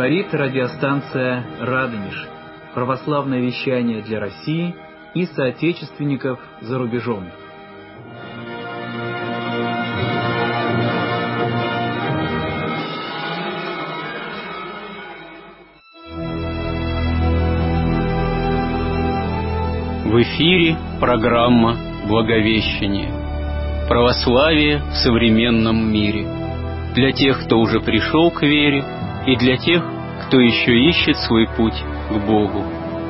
Говорит радиостанция «Радонеж». Православное вещание для России и соотечественников за рубежом. В эфире программа «Благовещение». Православие в современном мире. Для тех, кто уже пришел к вере, и для тех, кто еще ищет свой путь к Богу.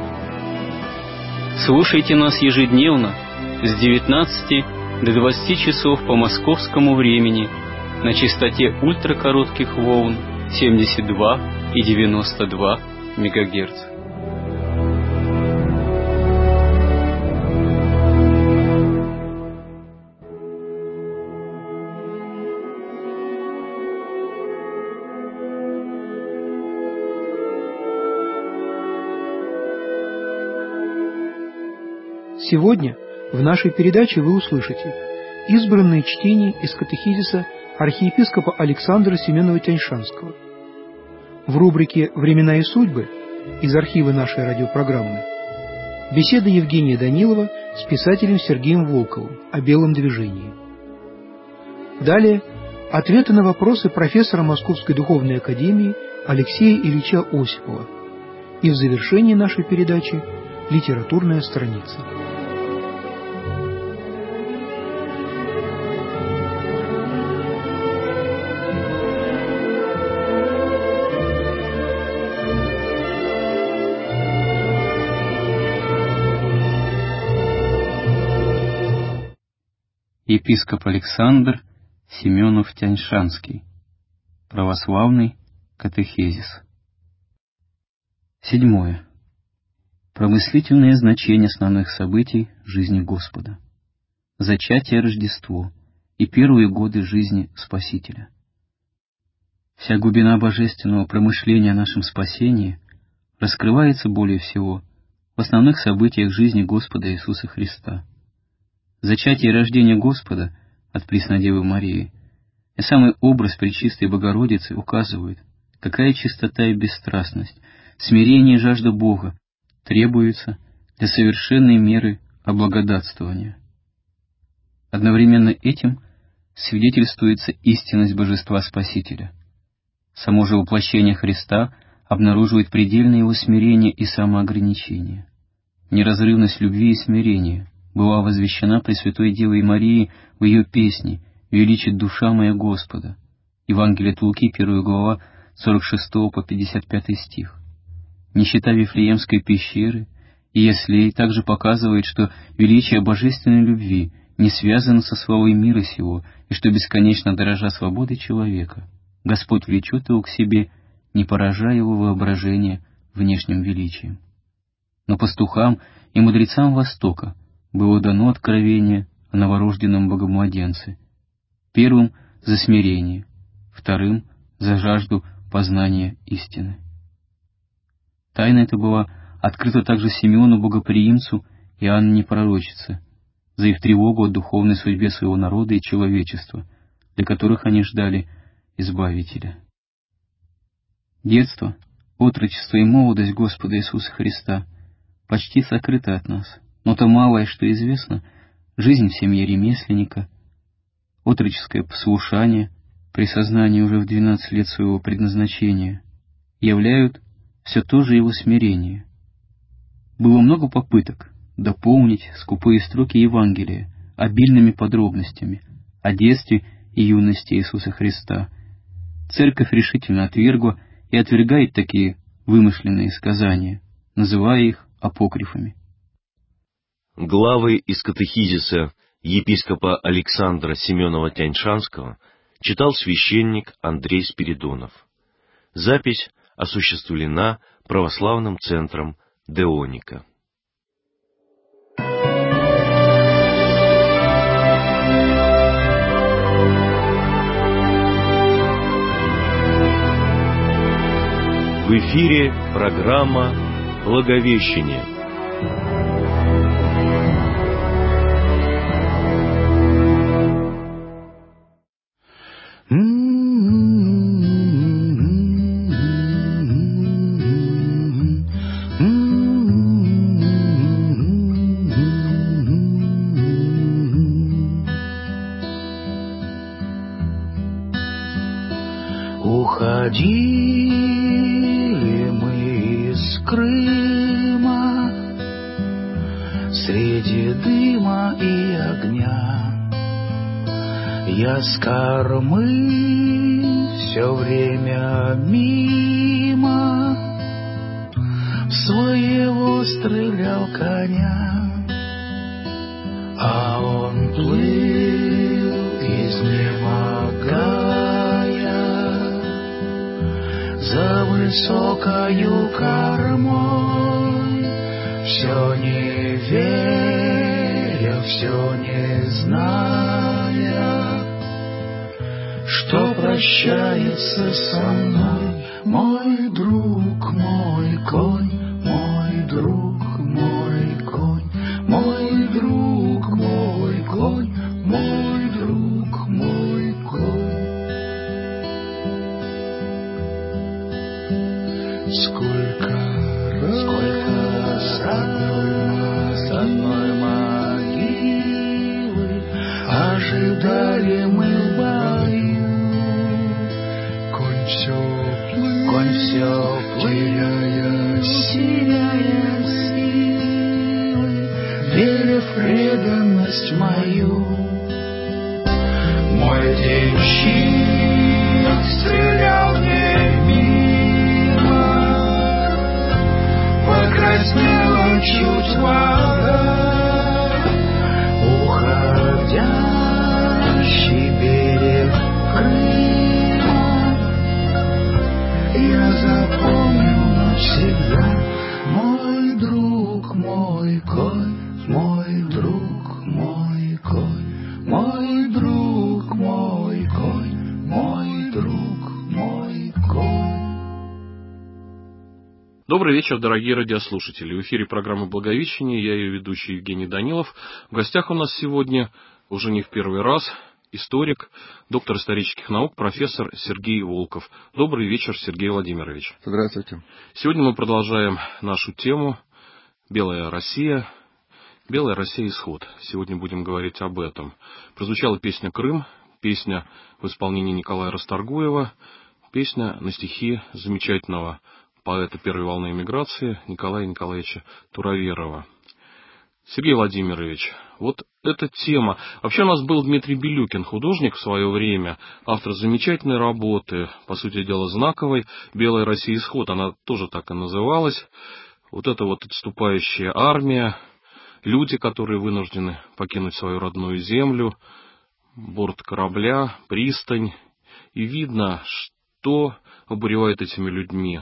Слушайте нас ежедневно с 19 до 20 часов по московскому времени на частоте ультракоротких волн 72 и 92 МГц. Сегодня в нашей передаче вы услышите избранные чтения из катехизиса архиепископа Александра Семенова-Тяньшанского. В рубрике «Времена и судьбы» из архива нашей радиопрограммы беседа Евгения Данилова с писателем Сергеем Волковым о белом движении. Далее ответы на вопросы профессора Московской духовной академии Алексея Ильича Осипова. И в завершении нашей передачи литературная страница. Епископ Александр Семенов-Тяньшанский. Православный катехизис. 7. Промыслительное значение основных событий жизни Господа. Зачатие, Рождество и первые годы жизни Спасителя. Вся глубина божественного промышления о нашем спасении раскрывается более всего в основных событиях жизни Господа Иисуса Христа. Зачатие и рождение Господа от Преснодевы Марии и самый образ Пречистой Богородицы указывают, какая чистота и бесстрастность, смирение и жажда Бога требуется для совершенной меры облагодатствования. Одновременно этим свидетельствуется истинность Божества Спасителя. Само же воплощение Христа обнаруживает предельное его смирение и самоограничение. Неразрывность любви и смирения была возвещена Пресвятой Девой Марии в ее песне «Величит душа моя Господа». Евангелие от Луки, 1 глава, 46 по 55 стих. Нищета Вифлеемской пещеры и Еслей также показывает, что величие божественной любви не связано со славой мира сего, и что бесконечно дорожа свободой человека, Господь влечет его к себе, не поражая его воображение внешним величием. Но пастухам и мудрецам Востока было дано откровение о новорожденном Богомладенце, первым за смирение, вторым за жажду познания истины. Тайна эта была открыта также Симеону Богоприимцу и Анне Пророчице, за их тревогу о духовной судьбе своего народа и человечества, для которых они ждали Избавителя. Детство, отрочество и молодость Господа Иисуса Христа почти сокрыты от нас, но то малое, что известно, жизнь в семье ремесленника, отроческое послушание при сознании уже в 12 лет своего предназначения, являют все то же его смирение. Было много попыток дополнить скупые строки Евангелия обильными подробностями о детстве и юности Иисуса Христа. Церковь решительно отвергла и отвергает такие вымышленные сказания, называя их апокрифами. Главы из катехизиса епископа Александра Семенова-Тяньшанского читал священник Андрей Спиридонов. Запись осуществлена православным центром Деоника. В эфире программа «Благовещение». Крыма, среди дыма и огня. Я с кормы все время мимо своего стрелял коня, а он плыл, изнемогая, за высокою кормой, все не веря, все не зная, что прощается со мной мой друг, мой конь, мой друг, мой конь, мой друг, мой конь, мой друг, мой конь. Сколько раз с одной могилы ожидали мы в бою. Конь все теряя силы, веря в преданность мою. Мой денщик стрелял мне мимо, покраснела чуть вода, уходящий берег Крыма. Я запомню навсегда мой друг, мой конь, мой друг, мой конь, мой друг, мой конь, мой друг, мой конь. Добрый вечер, дорогие радиослушатели. В эфире программа «Благовещение». Я ее ведущий Евгений Данилов. В гостях у нас сегодня, уже не в первый раз, историк, доктор исторических наук, профессор Сергей Волков. Добрый вечер, Сергей Владимирович. Здравствуйте. Сегодня мы продолжаем нашу тему «Белая Россия». «Белая Россия. Исход». Сегодня будем говорить об этом. Прозвучала песня «Крым», песня в исполнении Николая Расторгуева, песня на стихи замечательного поэта первой волны эмиграции Николая Николаевича Туроверова. Сергей Владимирович, вот эта тема. Вообще у нас был Дмитрий Белюкин, художник в свое время, автор замечательной работы, по сути дела знаковой, «Белая Россия. Исход». Она тоже так и называлась. Вот эта вот отступающая армия, люди, которые вынуждены покинуть свою родную землю, борт корабля, пристань. И видно, что обуревает этими людьми.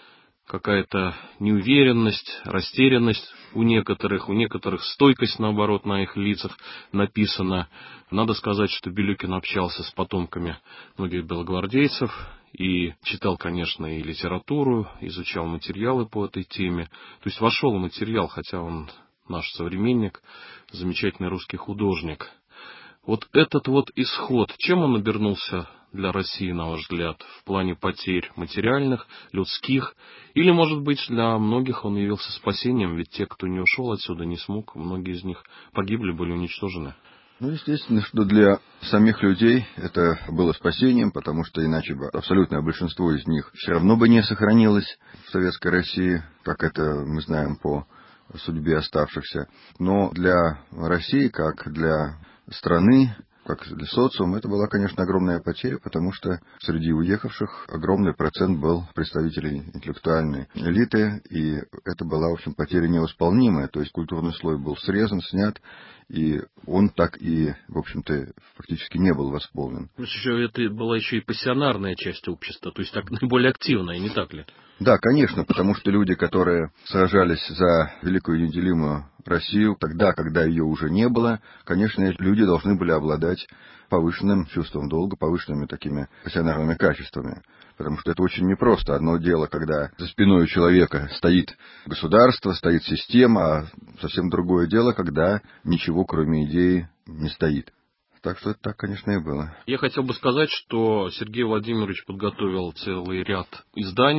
Какая-то неуверенность, растерянность у некоторых стойкость, наоборот, на их лицах написана. Надо сказать, что Белюкин общался с потомками многих белогвардейцев и читал, конечно, и литературу, изучал материалы по этой теме. То есть вошел в материал, хотя он наш современник, замечательный русский художник. Вот этот вот исход, чем он обернулся для России, на ваш взгляд, в плане потерь материальных, людских, или, может быть, для многих он явился спасением, ведь те, кто не ушел отсюда, не смог, многие из них погибли, были уничтожены. Ну, естественно, что для самих людей это было спасением, потому что иначе бы абсолютное большинство из них все равно бы не сохранилось в Советской России, как это мы знаем по судьбе оставшихся. Но для России, как для страны, как для социума, это была, конечно, огромная потеря, потому что среди уехавших огромный процент был представителей интеллектуальной элиты, и это была, в общем, потеря невосполнимая, то есть культурный слой был срезан, снят, и он так и, в общем-то, фактически не был восполнен. Это была еще и пассионарная часть общества, то есть так наиболее активная, не так ли? Да, конечно, потому что люди, которые сражались за великую неделимую Россию, тогда, когда ее уже не было, конечно, люди должны были обладать повышенным чувством долга, повышенными такими пассионарными качествами. Потому что это очень непросто. Одно дело, когда за спиной у человека стоит государство, стоит система, а совсем другое дело, когда ничего, кроме идеи, не стоит. Так что это так, конечно, и было. Я хотел бы сказать, что Сергей Владимирович подготовил целый ряд изданий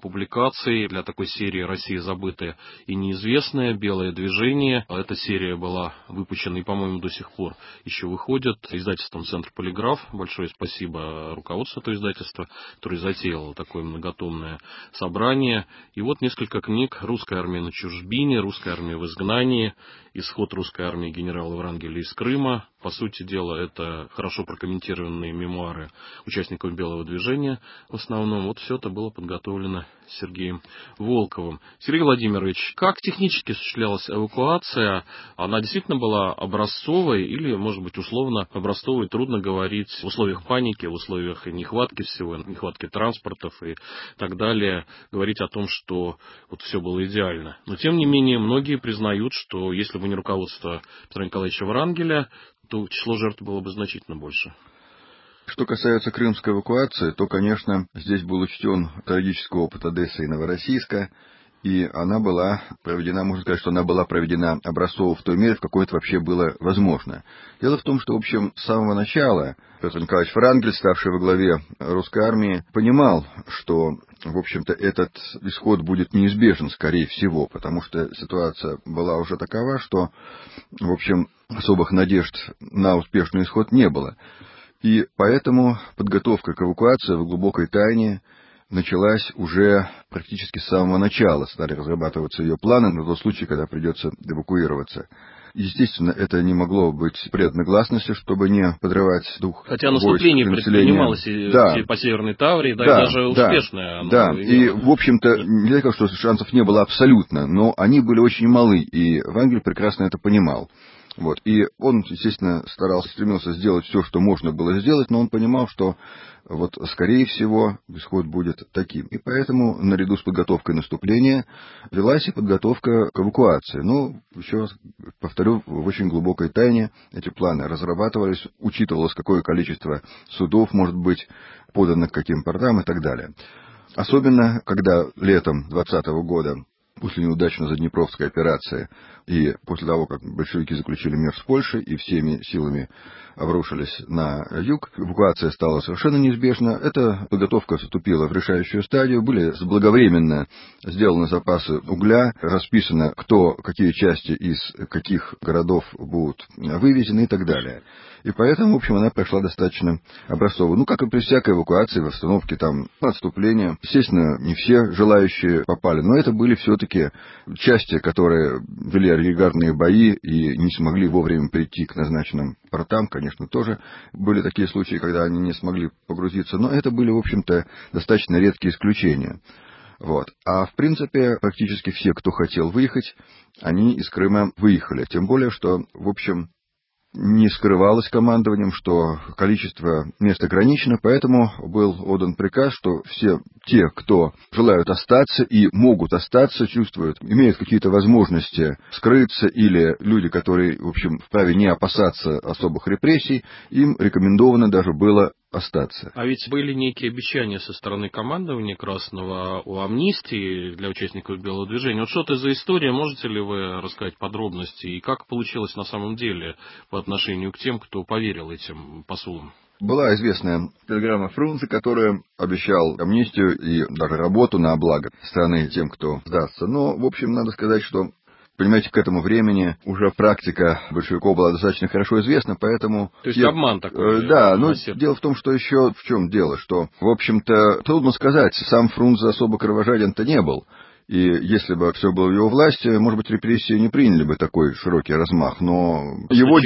публикаций для такой серии «Россия забытая и неизвестная», «Белое движение». Эта серия была выпущена и, по-моему, до сих пор еще выходит издательством «Центр Полиграф». Большое спасибо руководству этого издательства, которое затеяло такое многотомное собрание. И вот несколько книг: «Русская армия на чужбине», «Русская армия в изгнании», «Исход русской армии генерала Врангеля из Крыма». По сути дела, это хорошо прокомментированные мемуары участников Белого движения. В основном вот все это было подготовлено Сергеем Волковым. Сергей Владимирович, как технически осуществлялась эвакуация? Она действительно была образцовой или, может быть, условно образцовой? Трудно говорить в условиях паники, в условиях нехватки всего, нехватки транспортов и так далее, говорить о том, что вот все было идеально. Но, тем не менее, многие признают, что если бы не руководство Петра Николаевича Врангеля, то число жертв было бы значительно больше. Что касается крымской эвакуации, то, конечно, здесь был учтен трагический опыт Одессы и Новороссийска, и она была проведена, можно сказать, что она была проведена образцово в той мере, в какой это вообще было возможно. Дело в том, что, в общем, с самого начала Петр Николаевич Врангель, ставший во главе русской армии, понимал, что, в общем-то, этот исход будет неизбежен, скорее всего, потому что ситуация была уже такова, что, в общем, особых надежд на успешный исход не было. И поэтому подготовка к эвакуации в глубокой тайне началась уже практически с самого начала. Стали разрабатываться ее планы на тот случай, когда придется эвакуироваться. Естественно, это не могло быть предметом гласности, чтобы не подрывать дух. Хотя наступление предпринималось по Северной Таврии, и даже успешное. Да, и, в общем-то, нельзя сказать, что шансов не было абсолютно, но они были очень малы, и Врангель прекрасно это понимал. Вот. И он, естественно, стремился сделать все, что можно было сделать, но он понимал, что, вот, скорее всего, исход будет таким. И поэтому, наряду с подготовкой наступления, велась и подготовка к эвакуации. Ну, еще раз повторю, в очень глубокой тайне эти планы разрабатывались, учитывалось, какое количество судов может быть подано к каким портам и так далее. Особенно, когда летом 2020 года, после неудачной Заднепровской операции и после того, как большевики заключили мир с Польшей и всеми силами обрушились на юг, эвакуация стала совершенно неизбежна. Эта подготовка вступила в решающую стадию, были заблаговременно сделаны запасы угля, расписано, кто, какие части из каких городов будут вывезены и так далее. И поэтому, в общем, она прошла достаточно образцово. Ну, как и при всякой эвакуации, в остановке там отступления. Естественно, не все желающие попали, но это были все-таки части, которые вели арьергардные бои и не смогли вовремя прийти к назначенным портам. Конечно, тоже были такие случаи, когда они не смогли погрузиться, но это были, в общем-то, достаточно редкие исключения. Вот. А в принципе, практически все, кто хотел выехать, они из Крыма выехали. Тем более, что, в общем, не скрывалось командованием, что количество мест ограничено, поэтому был отдан приказ, что все те, кто желают остаться и могут остаться, чувствуют, имеют какие-то возможности скрыться, или люди, которые, в общем, вправе не опасаться особых репрессий, им рекомендовано даже было остаться. А ведь были некие обещания со стороны командования Красного о амнистии для участников Белого движения. Вот что это за история? Можете ли вы рассказать подробности? И как получилось на самом деле по отношению к тем, кто поверил этим посулам? Была известная телеграмма Фрунзе, которая обещал амнистию и даже работу на благо страны тем, кто сдастся. Но, в общем, надо сказать, что, понимаете, к этому времени уже практика большевиков была достаточно хорошо известна, поэтому... То есть обман такой? Да, но дело в том, что еще в чем дело, что, в общем-то, трудно сказать, сам Фрунзе особо кровожаден-то не был. И если бы все было в его власти, может быть, репрессии не приняли бы такой широкий размах. Но его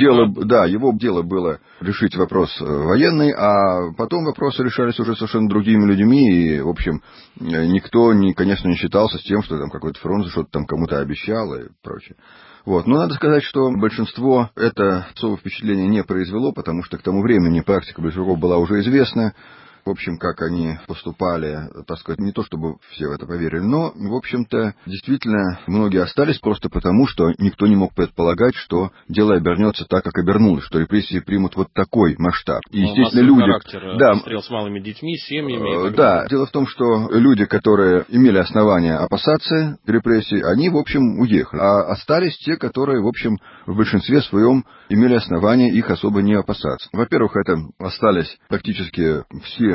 дело было решить вопрос военный, а потом вопросы решались уже совершенно другими людьми. И, в общем, никто, конечно, не считался с тем, что там какой-то Фрунзе что-то там кому-то обещал и прочее. Вот. Но надо сказать, что большинство это особое впечатление не произвело, потому что к тому времени практика большевиков была уже известна. В общем, как они поступали, так сказать, не то чтобы все в это поверили, но, в общем-то, действительно, многие остались просто потому, что никто не мог предполагать, что дело обернется так, как обернулось, что репрессии примут вот такой масштаб. И, естественно, люди... Расстрел с малыми детьми, семьями. Дело в том, что люди, которые имели основания опасаться репрессий, они, в общем, уехали. А остались те, которые, в общем, в большинстве своем имели основания их особо не опасаться. Во-первых, это остались практически все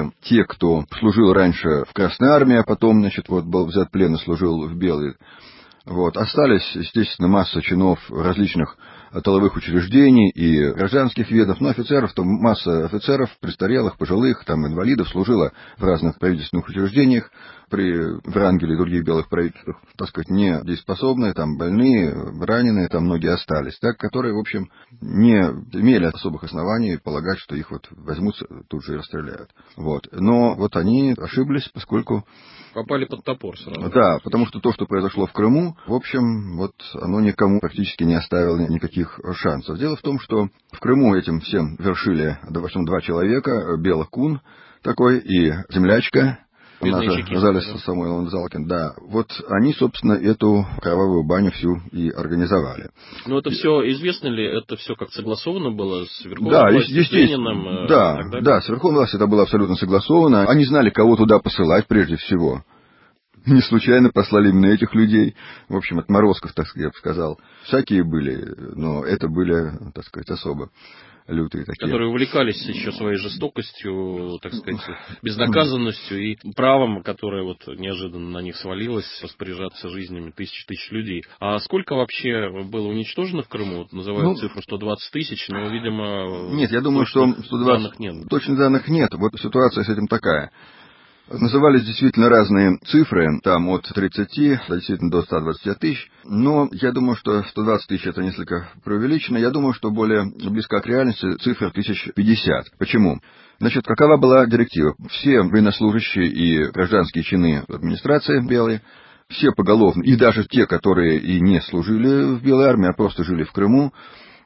даже те, кто служил раньше в Красной армии, а потом, значит, вот был взят в плен и служил в Белой. Вот. Остались, естественно, масса чинов различных тыловых учреждений и гражданских ведомств, но офицеров, там масса офицеров, престарелых, пожилых, там инвалидов служила в разных правительственных учреждениях при Врангеле и других белых правительствах, так сказать, недееспособные, там больные, раненые, там многие остались, так, которые, в общем, не имели особых оснований полагать, что их вот возьмут тут же и расстреляют. Вот. Но вот они ошиблись, поскольку... Попали под топор сразу. Да, потому что то, что произошло в Крыму, в общем, вот оно никому практически не оставило никаких шансов. Дело в том, что в Крыму этим всем вершили, в общем, 2 человека, Белых Кун такой и землячка, она же оказались Самуил Залкин, да. Вот они, собственно, эту кровавую баню всю и организовали. Но это все, известно ли, это все как согласовано было с верховной властью, с Лениным? Да, с верховной властью это было абсолютно согласовано. Они знали, кого туда посылать прежде всего. Не случайно послали именно этих людей. В общем, отморозков, так сказать, я бы сказал. Всякие были, но это были, так сказать, особо лютые такие. Которые увлекались еще своей жестокостью, так сказать, безнаказанностью и правом, которое вот неожиданно на них свалилось, распоряжаться жизнями тысяч людей. А сколько вообще было уничтожено в Крыму? Называют цифру 120 тысяч, но, видимо... Нет, я думаю, что 120... данных нет. Точных данных нет. Вот ситуация с этим такая. Назывались действительно разные цифры, там от 30 действительно до 120 тысяч, но я думаю, что 120 тысяч это несколько преувеличено, я думаю, что более близко к реальности цифра 1050. Почему? Значит, какова была директива? Все военнослужащие и гражданские чины администрации белой, все поголовно, и даже те, которые и не служили в Белой армии, а просто жили в Крыму,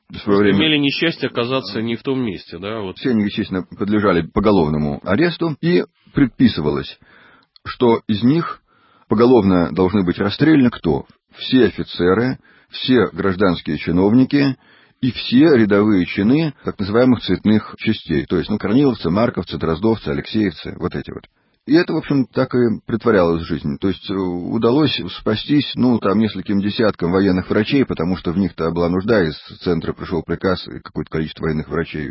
имели несчастье оказаться не в том месте, да? Вот. Все они, естественно, подлежали поголовному аресту, и предписывалось, что из них поголовно должны быть расстреляны кто? Все офицеры, все гражданские чиновники и все рядовые чины так называемых цветных частей, то есть, корниловцы, марковцы, дроздовцы, алексеевцы, вот эти вот. И это, в общем, так и притворялось в жизни. То есть удалось спастись, там, нескольким десяткам военных врачей, потому что в них-то была нужда, из центра пришел приказ и какое-то количество военных врачей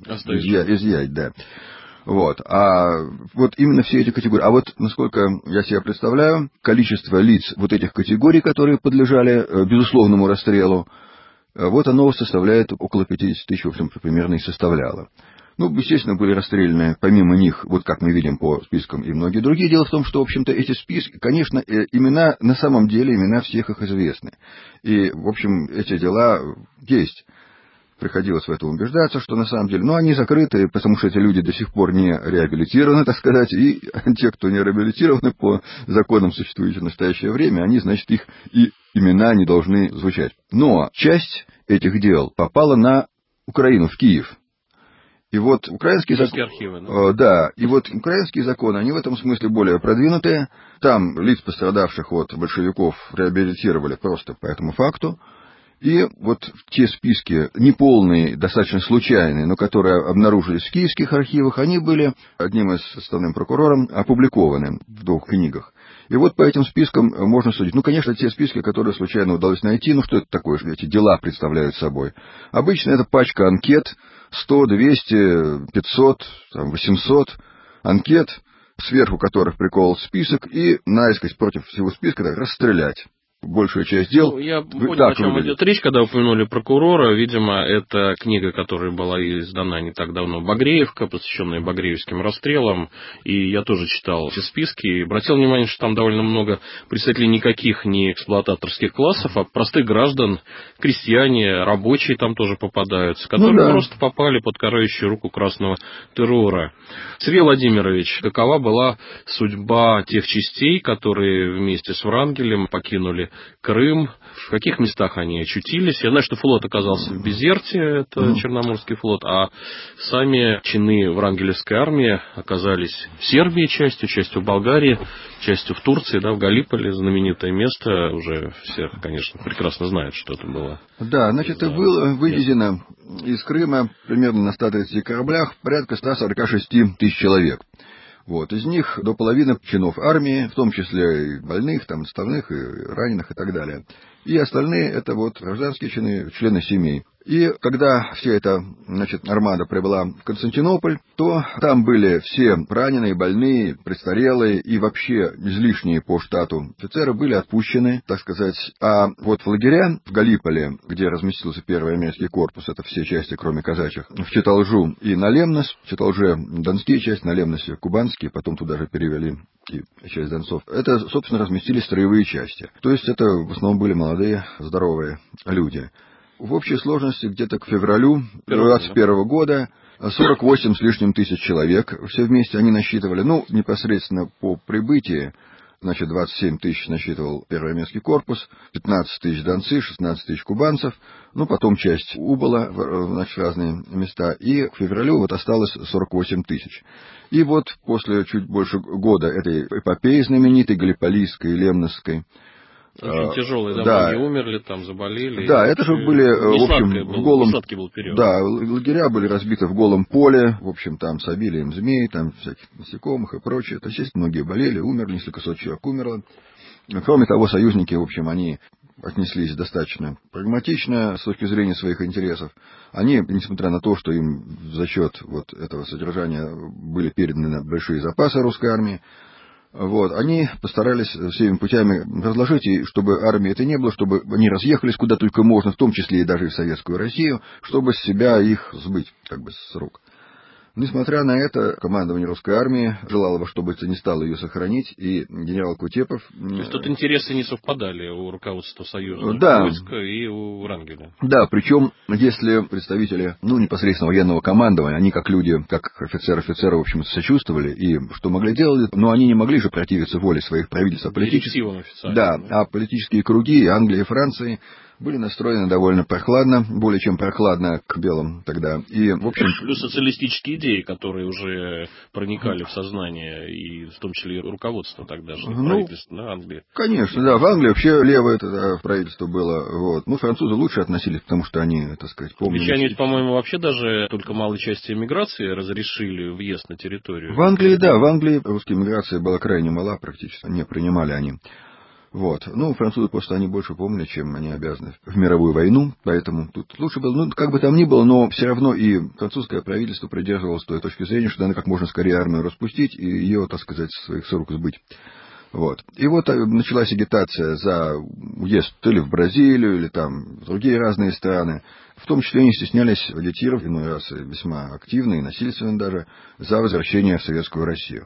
изъять, да. Вот. А вот именно все эти категории. А вот, насколько я себе представляю, количество лиц вот этих категорий, которые подлежали безусловному расстрелу, вот оно составляет около 50 тысяч, в общем, примерно и составляло. Естественно, были расстреляны, помимо них, вот как мы видим по спискам, и многие другие. Дело в том, что, в общем-то, эти списки, конечно, имена, на самом деле, имена всех их известны. И, в общем, эти дела есть. Приходилось в этом убеждаться, что на самом деле, они закрыты, потому что эти люди до сих пор не реабилитированы, так сказать, и те, кто не реабилитированы по законам, существующим в настоящее время, они, значит, их и имена не должны звучать. Но часть этих дел попала на Украину, в Киев. И вот украинские законы, да, и вот украинские законы, они в этом смысле более продвинутые. Там лиц, пострадавших от большевиков, реабилитировали просто по этому факту. И вот те списки, неполные, достаточно случайные, но которые обнаружились в киевских архивах, они были одним из составным прокурором опубликованы в 2 книгах. И вот по этим спискам можно судить. Конечно, те списки, которые случайно удалось найти, что это такое, что эти дела представляют собой? Обычно это пачка анкет, 100, 200, 500, 800 анкет, сверху которых приковывал список, и наискось против всего списка расстрелять. Большая часть дел... Я понял, о чем идет речь, когда упомянули прокурора. Видимо, это книга, которая была издана не так давно, «Багреевка», посвященная багреевским расстрелам. И я тоже читал эти списки и обратил внимание, что там довольно много представителей никаких не эксплуататорских классов, а простых граждан, крестьяне, рабочие там тоже попадаются, которые просто попали под карающую руку красного террора. Сергей Владимирович, какова была судьба тех частей, которые вместе с Врангелем покинули Крым, в каких местах они очутились? Я знаю, что флот оказался в Безерте, это Черноморский флот, а сами чины Врангелевской армии оказались в Сербии частью в Болгарии, частью в Турции, в Галиполи, знаменитое место, уже все, конечно, прекрасно знают, что это было. Да, значит, было вывезено из Крыма примерно на 130 кораблях порядка 146 тысяч человек. Вот, из них до половины чинов армии, в том числе и больных, отставных, и раненых, и так далее. и остальные это вот гражданские чины, члены семей. И когда вся эта, армада прибыла в Константинополь, то там были все раненые, больные, престарелые и вообще излишние по штату офицеры были отпущены, так сказать. А вот в лагеря в Галиполи, где разместился первый армейский корпус, это все части, кроме казачьих, в Читалжу и на Лемнос, в Читалже донские части, на Лемносе кубанские, потом туда же перевели и часть донцов. Это, собственно, разместились строевые части. То есть это в основном были молодые, здоровые люди. В общей сложности где-то к февралю 2021 года 48 с лишним тысяч человек все вместе они насчитывали. Непосредственно по прибытии, 27 тысяч насчитывал первый армейский корпус, 15 тысяч донцы, 16 тысяч кубанцев, потом часть убыла в разные места, и к февралю осталось 48 тысяч. И вот после чуть больше года этой эпопеи знаменитой, галиполийской, лемносской, очень тяжелые, многие умерли, там заболели. Да, это же были, в общем, в голом... был период. Да, лагеря были разбиты в голом поле, в общем, там с обилием змей, там всяких насекомых и прочее. То есть, многие болели, умерли, несколько сот человек умерло. Кроме того, союзники, в общем, они отнеслись достаточно прагматично с точки зрения своих интересов. Они, несмотря на то, что им за счет вот этого содержания были переданы большие запасы русской армии, они постарались всеми путями разложить, и чтобы армии это не было, чтобы они разъехались куда только можно, в том числе и даже в Советскую Россию, чтобы с себя их сбыть, с рук. Несмотря на это, командование русской армии желало, во что бы то ни стало ее сохранить, и генерал Кутепов... То есть тут интересы не совпадали у руководства союзных войск и у Врангеля. Да, причем, если представители, непосредственно военного командования, они как люди, как офицеры, в общем, сочувствовали, и что могли делать, но они не могли же противиться воле своих правительств. А политические круги Англии и Франции были настроены довольно прохладно, более чем прохладно к белым тогда. И, в общем... Плюс социалистические идеи, которые уже проникали в сознание, и в том числе и руководство тогда же, правительство Англии. Конечно, да, в Англии вообще левое правительство было. Французы лучше относились, потому что они, помнили... Англичане, по-моему, вообще даже только малой части эмиграции разрешили въезд на территорию. В Англии, да, в Англии русская эмиграция была крайне мала, практически не принимали они. Французы просто они больше помнили, чем они обязаны в мировую войну, поэтому тут лучше было, как бы там ни было, но все равно и французское правительство придерживалось той точки зрения, что надо как можно скорее армию распустить и ее, со своих рук сбыть. И началась агитация за уезд то ли в Бразилию, или там в другие разные страны. В том числе не стеснялись агитировать, иной раз весьма активно и насильственно даже, за возвращение в Советскую Россию.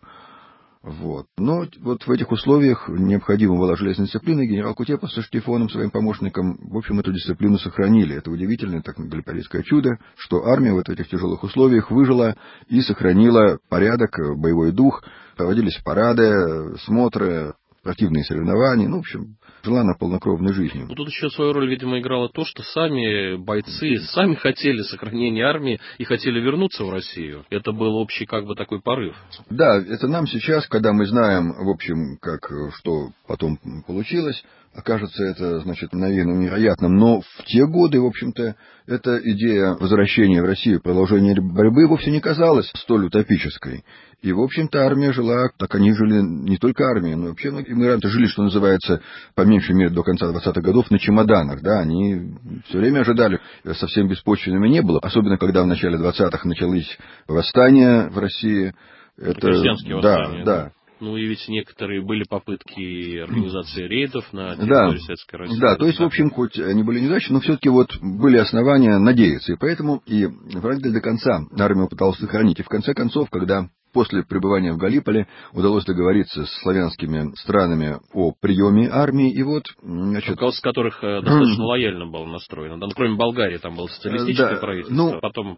Но в этих условиях необходима была железная дисциплина, и генерал Кутепов со Штефаном, своим помощником, в общем, эту дисциплину сохранили. Это удивительное, галиполийское чудо, что армия в этих тяжелых условиях выжила и сохранила порядок, боевой дух, проводились парады, смотры, спортивные соревнования, в общем, жила на полнокровной жизнью. Тут еще свою роль, видимо, играло то, что сами бойцы сами хотели сохранения армии и хотели вернуться в Россию. Это был общий такой порыв. Да, это нам сейчас, когда мы знаем, в общем, что потом получилось, окажется это, наверное, невероятным. Но в те годы, в общем-то, эта идея возвращения в Россию, продолжения борьбы вовсе не казалась столь утопической. И, в общем-то, армия жила, так они жили, не только армия, но вообще многие иммигранты жили, что называется, по меньшей мере, до конца 20-х годов на чемоданах, да, они все время ожидали, совсем беспочвенными не было, особенно когда в начале 20-х начались восстания в России. Крестьянские восстания. Да. И ведь некоторые были попытки организации рейдов на территории Советской России. Да, то есть, в общем, хоть они были неудачны, но все-таки были основания надеяться. И поэтому и Врангель до конца армию пытался сохранить. И в конце концов, когда после пребывания в Галиполи удалось договориться с славянскими странами о приеме армии, и с которых достаточно лояльно было настроено. Кроме Болгарии, там было социалистическое правительство.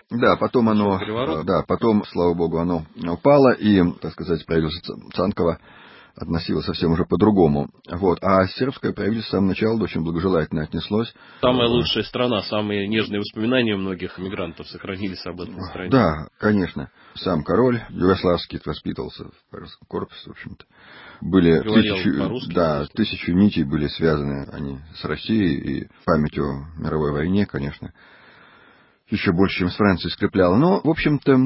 Потом, слава богу, оно упало, и, правительство Цанкова относилось совсем уже по-другому. А сербское правительство с самого начала очень благожелательно отнеслось. Самая лучшая страна, самые нежные воспоминания у многих мигрантов сохранились об этой стране. Да, конечно. Сам король югославский воспитывался в Парижском корпусе, в общем-то. Были тысячи нитей были связаны они с Россией, и память о мировой войне, конечно, еще больше, чем с Францией скрепляла. Но, в общем-то,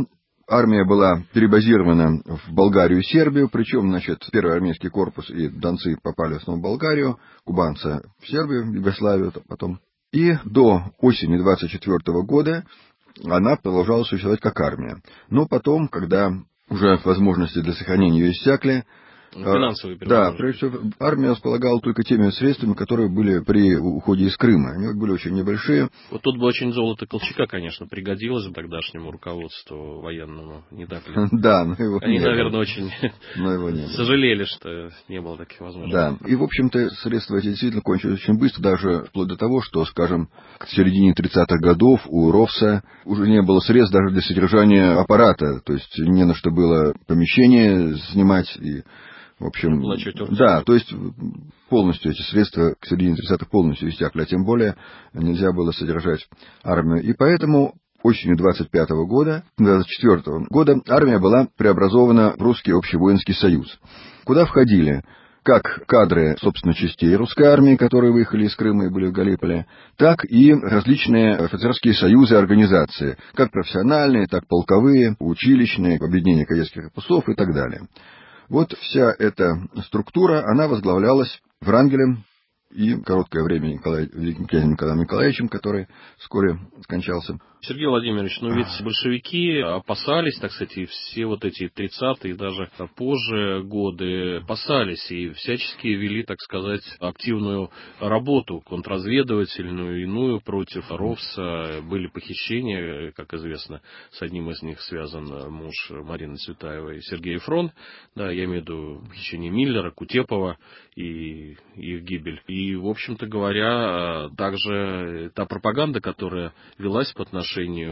армия была перебазирована в Болгарию и Сербию, причем, первый армейский корпус и донцы попали в основном в Болгарию, кубанцы в Сербию, Югославию потом. И до осени 1924 года она продолжала существовать как армия. Но потом, когда уже возможности для сохранения ее иссякли, финансовые переводы. Да, прежде всего, армия располагала только теми средствами, которые были при уходе из Крыма. Они были очень небольшие. Вот тут бы очень золото Колчака, конечно, пригодилось тогдашнему руководству военному, не так ли? Да, но его Они, не было. наверное, очень сожалели, что не было таких возможностей. Да, и, в общем-то, средства эти действительно кончились очень быстро, даже вплоть до того, что, скажем, к середине 30-х годов у РОВСа уже не было средств даже для содержания аппарата, то есть не на что было помещение снимать и... В общем, да, то есть полностью эти средства к середине 30-х полностью иссякли, а тем более нельзя было содержать армию. И поэтому осенью 25-го года, 24-го года армия была преобразована в Русский общевоинский союз, куда входили как кадры, собственно, частей русской армии, которые выехали из Крыма и были в Галиполе, так и различные офицерские союзы и организации, как профессиональные, так полковые, училищные, объединения кадетских корпусов и так далее. Вот вся эта структура, она возглавлялась Врангелем и короткое время великим князем Николаем Николаевичем, который вскоре скончался. Сергей Владимирович, но ведь большевики опасались, так сказать, и все вот эти 30-е и даже позже годы опасались и всячески вели, так сказать, активную работу, контрразведывательную, иную против РОВСа. Были похищения, как известно, с одним из них связан муж Марины Цветаевой Сергей Фрон, да, я имею в виду похищение Миллера, Кутепова и их гибель. И, в общем-то говоря, также та пропаганда, которая велась по отношению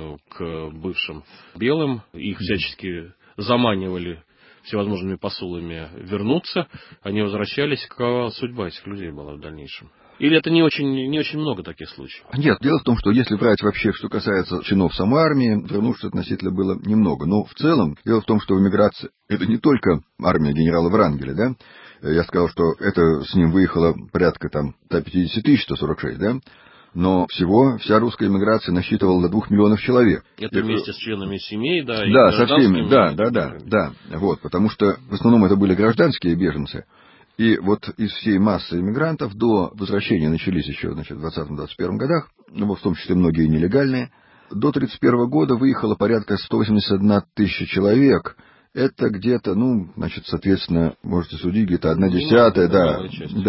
к бывшим белым, их всячески заманивали всевозможными посулами вернуться, они возвращались, какова судьба этих людей была в дальнейшем. Или это не очень много таких случаев? Нет, дело в том, что если брать вообще, что касается чинов самой армии, вернувшихся относительно было немного. Но в целом, дело в том, что в эмиграции это не только армия генерала Врангеля, да? Я сказал, что это с ним выехало порядка 150 тысяч, 146, да? Но всего вся русская эмиграция насчитывала до 2 миллионов человек. Это вместе с членами семей, да? Да, со всеми, да. Вот, потому что в основном это были гражданские беженцы. И вот из всей массы иммигрантов до возвращения начались еще, в 20-21 годах, в том числе многие нелегальные, до 1931 года выехало порядка 181 тысяча человек. Это где-то, соответственно, можете судить, где-то 1/10, да,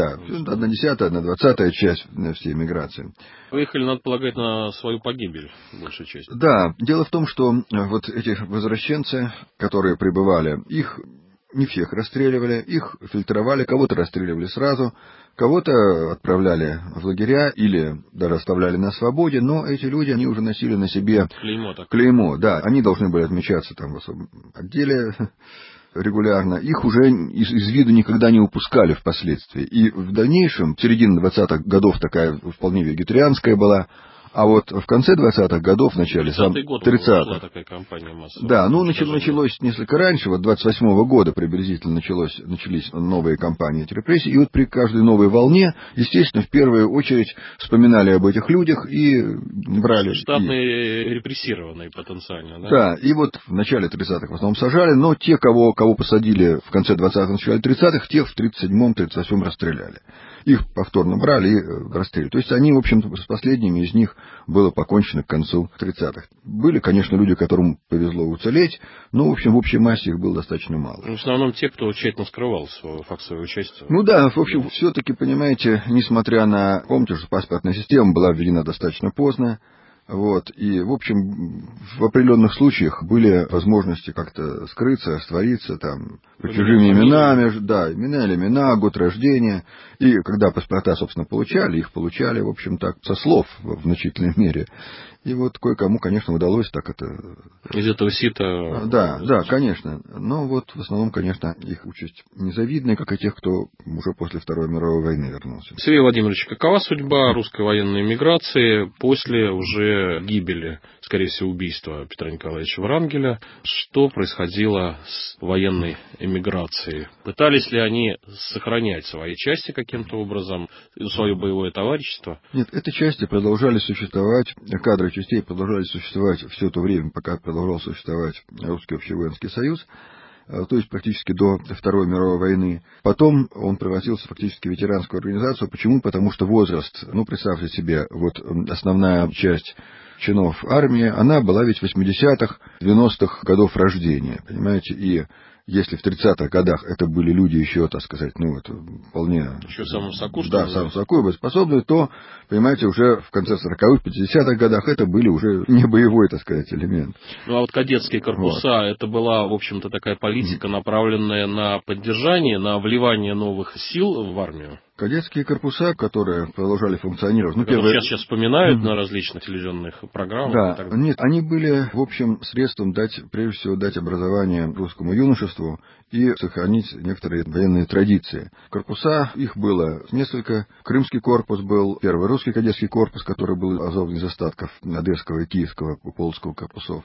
1/10, 1/20 часть всей эмиграции. Выехали, надо полагать, на свою погибель, большая часть. Да, дело в том, что вот эти возвращенцы, которые прибывали, их не всех расстреливали, их фильтровали, кого-то расстреливали сразу, кого-то отправляли в лагеря или даже оставляли на свободе, но эти люди, они уже носили на себе клеймо, да, они должны были отмечаться в особом отделе регулярно, их уже из виду никогда не упускали впоследствии. И в дальнейшем, в середине 20-х годов такая вполне вегетарианская была, а вот в конце 20-х годов, в начале 30-х, такая кампания массовая. Да, началось несколько раньше, вот 28-го года приблизительно начались новые кампании эти репрессий, и вот при каждой новой волне, естественно, в первую очередь вспоминали об этих людях и брали... Штатные репрессированные потенциально, да? Да, и вот в начале 30-х в основном сажали, но те, кого посадили в конце 20-х, начале 30-х, тех в 37-м, 38-м расстреляли. Их повторно брали и расстреливали. То есть они, в общем-то, с последними из них было покончено к концу 30-х. Были, конечно, люди, которым повезло уцелеть, но, в общем, в общей массе их было достаточно мало. В основном те, кто тщательно скрывал факт своего участия. Да, в общем, все-таки, понимаете, несмотря на... Помните, что паспортная система была введена достаточно поздно, и, в общем, в определенных случаях были возможности как-то скрыться, раствориться, под чужими именами, имена или имена, год рождения. И когда паспорта, собственно, их получали, в общем, так, со слов в значительной мере. И вот кое-кому, конечно, удалось так это... Из этого сита... Да, конечно. Но вот в основном, конечно, их участь незавидная, как и тех, кто уже после Второй мировой войны вернулся. Сергей Владимирович, какова судьба русской военной эмиграции после уже после гибели, скорее всего, убийства Петра Николаевича Врангеля, что происходило с военной эмиграцией? Пытались ли они сохранять свои части каким-то образом, свое боевое товарищество? Нет, эти части продолжали существовать, кадры частей продолжали существовать все то время, пока продолжал существовать Русский общевоинский союз, то есть практически до Второй мировой войны. Потом он превратился фактически в ветеранскую организацию. Почему? Потому что возраст, представьте себе, вот основная часть чинов армии, она была ведь 80-х, 90-х годов рождения, понимаете, и если в 30-х годах это были люди еще, так сказать, это вполне... Еще в самом соку, что да, в самом соку, боеспособные, то, понимаете, уже в конце 40-х, 50-х годах это были уже не боевой, так сказать, элемент. А вот кадетские корпуса, это была, в общем-то, такая политика, направленная на поддержание, на вливание новых сил в армию? Кадетские корпуса, которые продолжали функционировать... Сейчас вспоминают на различных телевизионных программах. Да, нет, они были, в общем, средством прежде всего дать образование русскому юношеству и сохранить некоторые военные традиции. Корпуса, их было несколько. Крымский корпус был, первый русский кадетский корпус, который был образован из остатков Одесского и Киевского Полоцкого корпусов.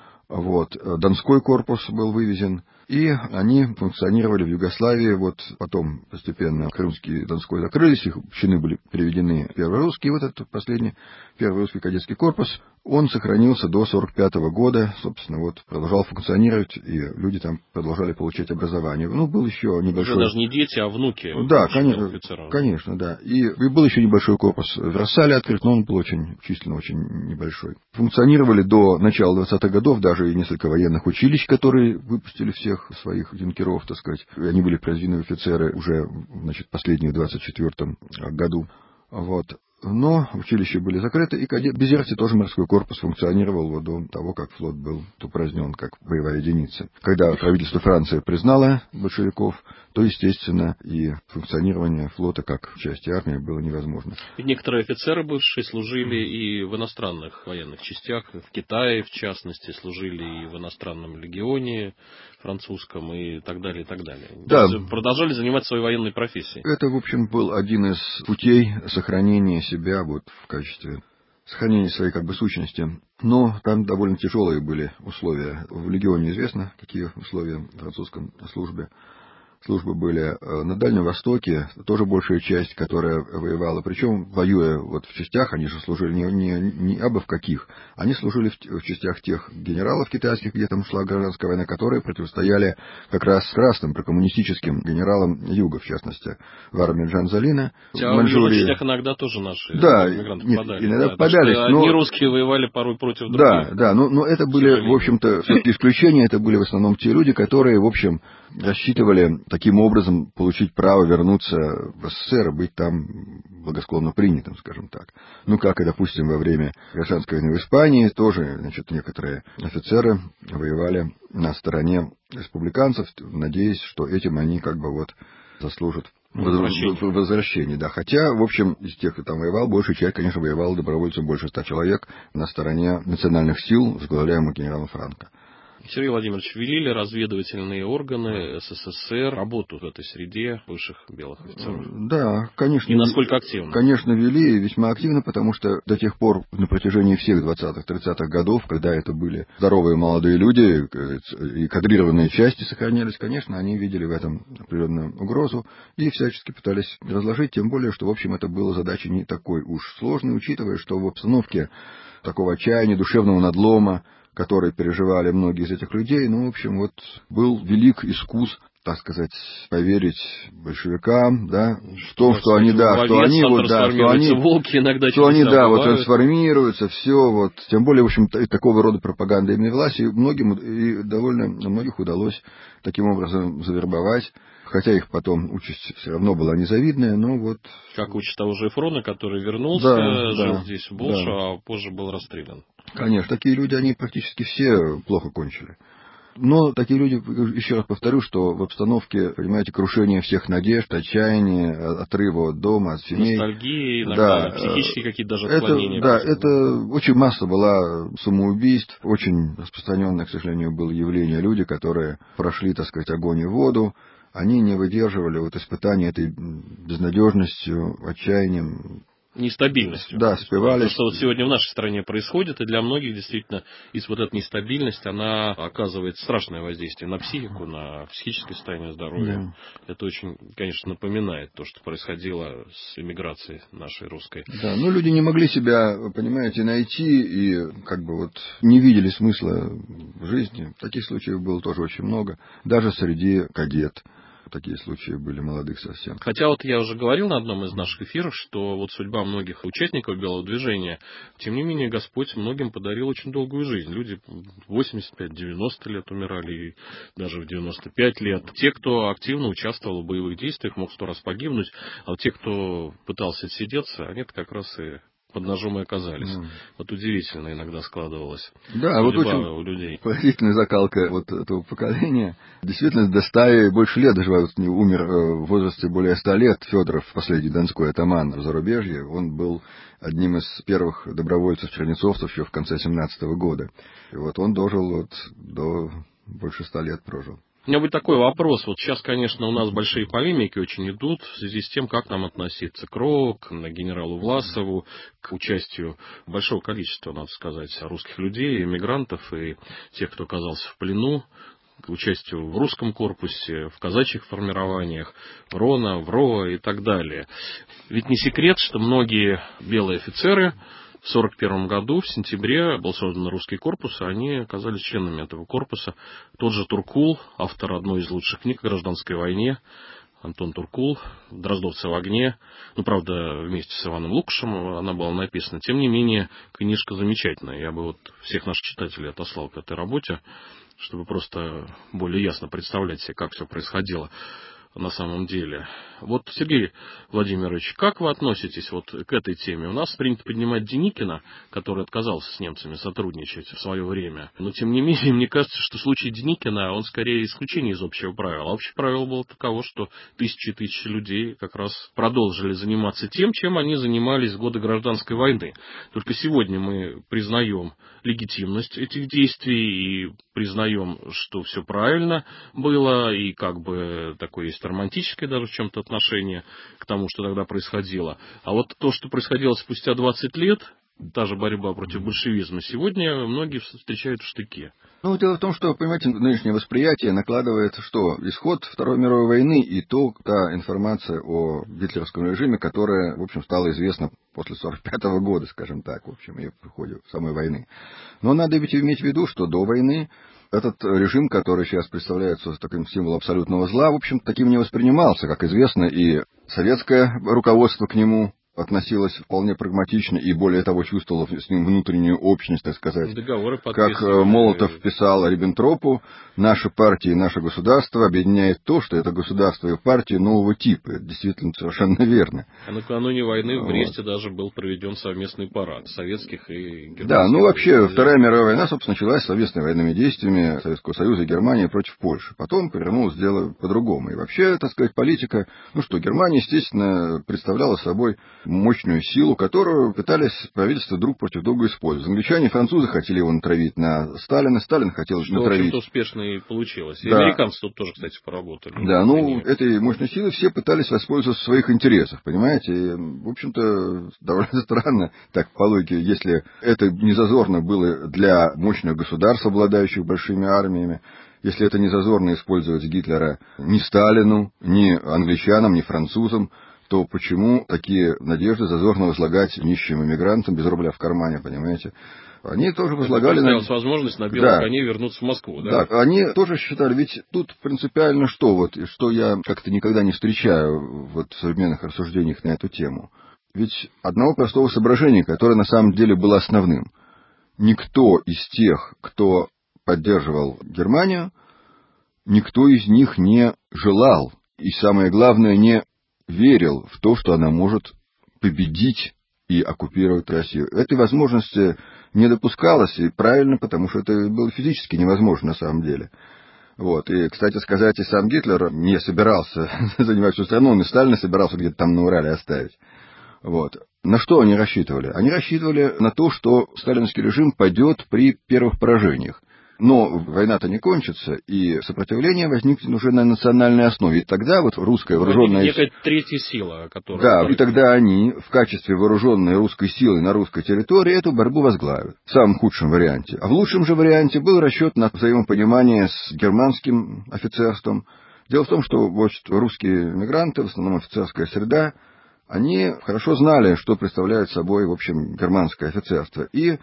Донской корпус был вывезен, и они функционировали в Югославии. Потом постепенно Крымский и Донской закрылись, их чины были переведены в первый русский. Этот последний, первый русский кадетский корпус, он сохранился до 1945 года, собственно, продолжал функционировать, и люди там продолжали получать образование. Был еще небольшой... Уже даже не дети, а внуки. Да, конечно, да. И был еще небольшой корпус в Версале открыт, но он был численно очень небольшой. Функционировали до начала 20-х годов даже и несколько военных училищ, которые выпустили всех своих юнкеров, так сказать. Они были произведены в офицеры уже, последние в 1924 году. Но училища были закрыты, и в Безерте тоже морской корпус функционировал до того, как флот был упразднен как боевая единица. Когда правительство Франции признало большевиков, то, естественно, и функционирование флота как части армии было невозможно. И некоторые офицеры бывшие служили и в иностранных военных частях, в Китае, в частности, служили и в иностранном легионе французском и так далее, и так далее. Да. Продолжали заниматься своей военной профессией. Это, в общем, был один из путей сохранения себя в качестве сохранения своей сущности. Но там довольно тяжелые были условия. В легионе известно, какие условия в французском службы были. На Дальнем Востоке тоже большая часть, которая воевала. Причем, воюя в частях, они же служили не абы в каких. Они служили в частях тех генералов китайских, где там шла гражданская война, которые противостояли как раз красным прокоммунистическим генералам Юга, в частности, в армии Джанзалина. В Маньчжурии. В частях иногда тоже наши иммигранты попадали. Иногда попадались. Одни русские воевали порой против других. Да, но это были, в общем-то, все-таки исключения. Это были в основном те люди, которые, в общем, рассчитывали таким образом получить право вернуться в СССР и быть там благосклонно принятым, скажем так. Как и, допустим, во время гражданской войны в Испании тоже, некоторые офицеры воевали на стороне республиканцев, надеясь, что этим они заслужат возвращение. Да. Хотя, в общем, из тех, кто там воевал, большая часть, конечно, воевала добровольцем, больше 100 человек на стороне национальных сил, возглавляемых генералом Франко. Сергей Владимирович, вели ли разведывательные органы СССР работу в этой среде бывших белых офицеров? Да, конечно. И насколько активно? Конечно, вели, весьма активно, потому что до тех пор, на протяжении всех 20-х, 30-х годов, когда это были здоровые молодые люди, и кадрированные части сохранялись, конечно, они видели в этом определенную угрозу и всячески пытались разложить, тем более, что, в общем, это была задача не такой уж сложной, учитывая, что в обстановке такого отчаяния, душевного надлома, которые переживали многие из этих людей, в общем, был велик искус, так сказать, поверить большевикам, да, в том, что они трансформируются, все, тем более, в общем, такого рода пропаганда имени власти, многих удалось таким образом завербовать, хотя их потом участь все равно была незавидная, но Как участь того же Эфрона, который вернулся, жил здесь в Болшу, а позже был расстрелян. Конечно, такие люди, они практически все плохо кончили. Но такие люди, еще раз повторю, что в обстановке, понимаете, крушения всех надежд, отчаяния, отрыва от дома, от семей. Ностальгии, иногда психические какие-то даже отклонения. Это очень масса была самоубийств, очень распространенное, к сожалению, было явление люди, которые прошли, так сказать, огонь и воду, они не выдерживали испытания этой безнадежностью, отчаянием. нестабильностью. Да, спивались. То, что вот сегодня в нашей стране происходит, и для многих действительно из вот этой нестабильности она оказывает страшное воздействие на психику, на психическое состояние здоровья. Да. Это очень, конечно, напоминает то, что происходило с эмиграцией нашей русской. Да, ну люди не могли себя, понимаете, найти и как бы вот не видели смысла в жизни. Таких случаев было тоже очень много, даже среди кадет. Такие случаи были, молодых совсем. Хотя вот я уже говорил на одном из наших эфиров, что вот судьба многих участников Белого движения, тем не менее Господь многим подарил очень долгую жизнь. Люди 85-90 лет умирали, и даже в 95 лет. Те, кто активно участвовал в боевых действиях, мог 100 раз погибнуть, а вот те, кто пытался отсидеться, они-то как раз и под ножом и оказались. Вот удивительно иногда складывалось. Да, вот очень у людей. поразительная закалка вот этого поколения. Действительно, до 100 и больше лет доживает. Умер в возрасте более 100 лет Федоров, последний донской атаман в зарубежье. Он был одним из первых добровольцев-чернецовцев еще в конце 17-го года. И вот он дожил вот до больше 100 лет прожил. У меня будет такой вопрос. Вот сейчас, конечно, у нас большие полемики очень идут в связи с тем, как нам относиться к РО, к генералу Власову, к участию большого количества, надо сказать, русских людей, эмигрантов и тех, кто оказался в плену, к участию в русском корпусе, в казачьих формированиях, в РОНА, в РОА и так далее. Ведь не секрет, что многие белые офицеры в 1941 году, в сентябре, был создан русский корпус, и они оказались членами этого корпуса. Тот же Туркул, автор одной из лучших книг о гражданской войне, Антон Туркул, «Дроздовцы в огне», ну, правда, вместе с Иваном Лукашем она была написана. Тем не менее, книжка замечательная. Я бы вот всех наших читателей отослал к этой работе, чтобы просто более ясно представлять себе, как все происходило на самом деле. Вот, Сергей Владимирович, как вы относитесь вот к этой теме? У нас принято поднимать Деникина, который отказался с немцами сотрудничать в свое время. Но, тем не менее, мне кажется, что случай Деникина, он скорее исключение из общего правила. А общее правило было таково, что тысячи и тысячи людей как раз продолжили заниматься тем, чем они занимались в годы гражданской войны. Только сегодня мы признаем легитимность этих действий и признаем, что все правильно было, и как бы такое есть романтическое даже в чем-то отношение к тому, что тогда происходило. А вот то, что происходило спустя 20 лет, та же борьба против большевизма, сегодня многие встречают в штыке. Ну, дело в том, что, понимаете, нынешнее восприятие накладывает что? Исход Второй мировой войны и та информация о гитлеровском режиме, которая, в общем, стала известна после 1945 года, скажем так, в общем, и в ходе самой войны. Но надо ведь иметь в виду, что до войны этот режим, который сейчас представляется таким символом абсолютного зла, в общем, таким не воспринимался, как известно, и советское руководство к нему относилась вполне прагматично и, более того, чувствовала с ним внутреннюю общность, так сказать. Договоры как Молотов писал Риббентропу, наша партия и наше государство объединяет то, что это государство и партия нового типа. Это действительно совершенно верно. А накануне войны в Бресте даже был проведен совместный парад советских и германских. Да, ну вообще Вторая мировая война, собственно, началась совместными военными действиями Советского Союза и Германии против Польши. Потом повернулось дело по-другому. И вообще, так сказать, политика, Германия, естественно, представляла собой мощную силу, которую пытались правительства друг против друга использовать. Англичане и французы хотели его натравить на Сталина, Сталин хотел что, натравить... Что, в общем-то, успешно и получилось. И американцы тут тоже, кстати, поработали. Да, этой мощной силой все пытались воспользоваться в своих интересах, понимаете? И, в общем-то, довольно странно, так по логике, если это не зазорно было для мощных государств, обладающих большими армиями, если это не зазорно использовать Гитлера ни Сталину, ни англичанам, ни французам, то почему такие надежды зазорно возлагать нищим иммигрантам без рубля в кармане, понимаете? Они тоже возлагали... возможность на белом коне вернуться в Москву, да? Да, они тоже считали, ведь тут принципиально что я как-то никогда не встречаю в современных рассуждениях на эту тему. Ведь одного простого соображения, которое на самом деле было основным. Никто из тех, кто поддерживал Германию, никто из них не желал, и самое главное, не верил в то, что она может победить и оккупировать Россию. Этой возможности не допускалось, и правильно, потому что это было физически невозможно на самом деле. И, кстати сказать, и сам Гитлер не собирался занимать всю страну, он и Сталина собирался где-то там на Урале оставить. На что они рассчитывали? Они рассчитывали на то, что сталинский режим падет при первых поражениях. Но война-то не кончится, и сопротивление возникнет уже на национальной основе. И тогда вот русская вооруженная... Некая третья сила, которая... Да, и тогда они в качестве вооруженной русской силы на русской территории эту борьбу возглавят. В самом худшем варианте. А в лучшем же варианте был расчет на взаимопонимание с германским офицерством. Дело в том, что вот русские мигранты, в основном офицерская среда, они хорошо знали, что представляет собой, в общем, германское офицерство. И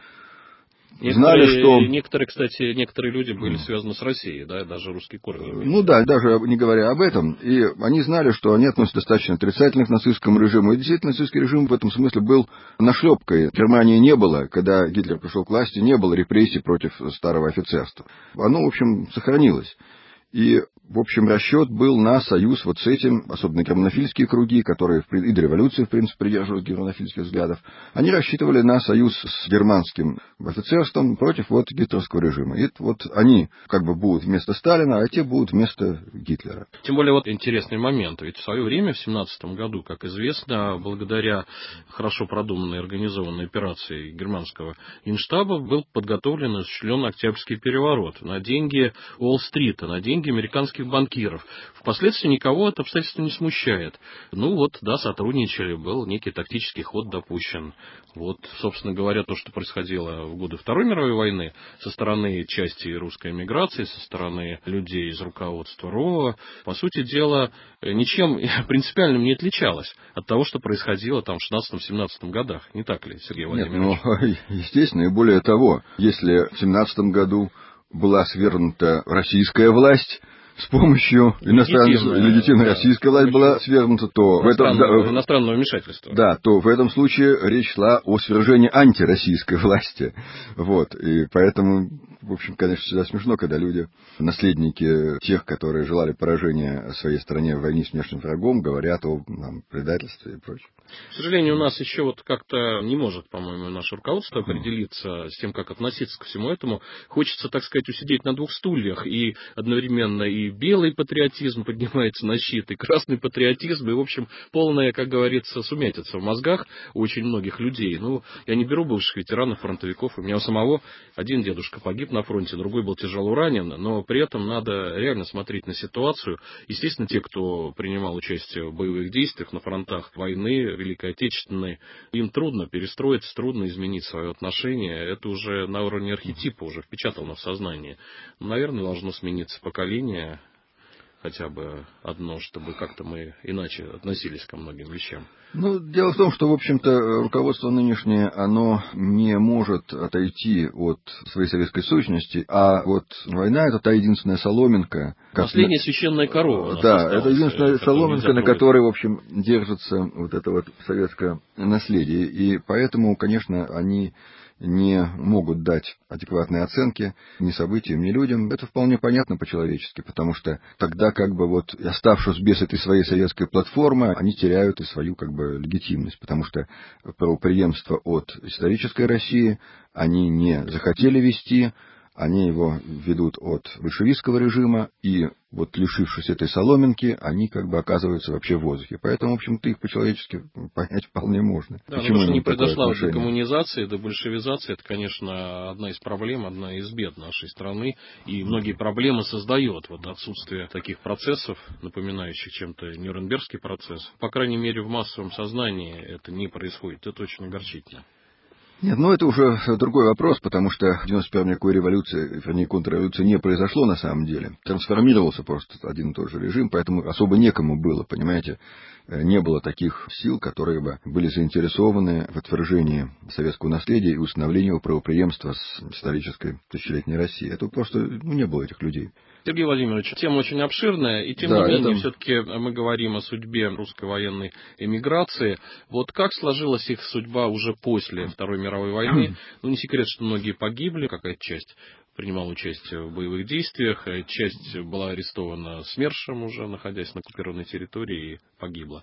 знали, что... Некоторые люди были связаны с Россией, да, даже русские корни. Ну да, даже не говоря об этом. И они знали, что они относятся достаточно отрицательно к нацистскому режиму. И действительно, нацистский режим в этом смысле был нашлепкой. Германии не было, когда Гитлер пришел к власти, не было репрессий против старого офицерства. Оно, в общем, сохранилось. И, в общем, расчет был на союз вот с этим, особенно германофильские круги, которые и до революции, в принципе, придерживались германофильских взглядов, они рассчитывали на союз с германским офицерством против вот гитлеровского режима. И вот они как бы будут вместо Сталина, а те будут вместо Гитлера. Тем более вот интересный момент. Ведь в свое время, в 1917 году, как известно, благодаря хорошо продуманной и организованной операции германского генштаба был подготовлен и осуществлен Октябрьский переворот на деньги Уолл-стрита, на деньги американских банкиров. Впоследствии никого это обстоятельство не смущает. Ну вот, да, сотрудничали, был некий тактический ход допущен. Вот, собственно говоря, то, что происходило в годы Второй мировой войны со стороны части русской эмиграции, со стороны людей из руководства РОА, по сути дела, ничем принципиальным не отличалось от того, что происходило там в 16-17 годах. Не так ли, Сергей Владимирович? Нет, ну, естественно, и более того, если в 17 году была свергнута российская власть, с помощью легитимной российской власти была свергнута, то в этом... Иностранного вмешательства. Да, то в этом случае речь шла о свержении антироссийской власти. Вот, и поэтому, в общем, конечно, всегда смешно, когда люди, наследники тех, которые желали поражения своей стране в войне с внешним врагом, говорят о предательстве и прочем. К сожалению, у нас еще вот как-то не может, по-моему, наше руководство определиться с тем, как относиться ко всему этому. Хочется, так сказать, усидеть на двух стульях, и одновременно и белый патриотизм поднимается на щит, и красный патриотизм, и, в общем, полная, как говорится, сумятица в мозгах у очень многих людей. Ну, я не беру бывших ветеранов, фронтовиков, у меня у самого один дедушка погиб на фронте, другой был тяжело ранен, но при этом надо реально смотреть на ситуацию. Естественно, те, кто принимал участие в боевых действиях на фронтах войны, Великой Отечественной, им трудно перестроиться, трудно изменить свое отношение. Это уже на уровне архетипа уже впечатано в сознание. Наверное, должно смениться поколение, хотя бы одно, чтобы как-то мы иначе относились ко многим вещам. Ну, дело в том, что, в общем-то, руководство нынешнее, оно не может отойти от своей советской сущности, а вот война — это та единственная соломинка. Последняя священная корова. Да, это единственная соломинка, на которой, в общем, держится вот это вот советское наследие. И поэтому, конечно, они не могут дать адекватные оценки ни событиям, ни людям. Это вполне понятно по-человечески, потому что тогда, как бы вот, оставшись без этой своей советской платформы, они теряют и свою, как бы, легитимность, потому что правопреемство от исторической России они не захотели вести, они его ведут от большевистского режима, и вот лишившись этой соломинки, они как бы оказываются вообще в воздухе. Поэтому, в общем-то, их по-человечески понять вполне можно. Да, потому что не произошла до коммунизации, до большевизации. Это, конечно, одна из проблем, одна из бед нашей страны. И многие проблемы создает вот отсутствие таких процессов, напоминающих чем-то Нюрнбергский процесс. По крайней мере, в массовом сознании это не происходит. Это очень огорчительно. Нет, ну это уже другой вопрос, потому что в 91-м никакой революции, вернее, контрреволюции не произошло на самом деле. Трансформировался просто один и тот же режим, поэтому особо некому было, понимаете. Не было таких сил, которые бы были заинтересованы в отвержении советского наследия и установлении его правопреемства с исторической тысячелетней Россией. Это просто не было этих людей. Сергей Владимирович, тема очень обширная, и тем не менее, все-таки мы говорим о судьбе русской военной эмиграции. Вот как сложилась их судьба уже после Второй мировой войны? Ну, не секрет, что многие погибли, какая-то часть принимала участие в боевых действиях, часть была арестована СМЕРШем уже, находясь на оккупированной территории, и погибла.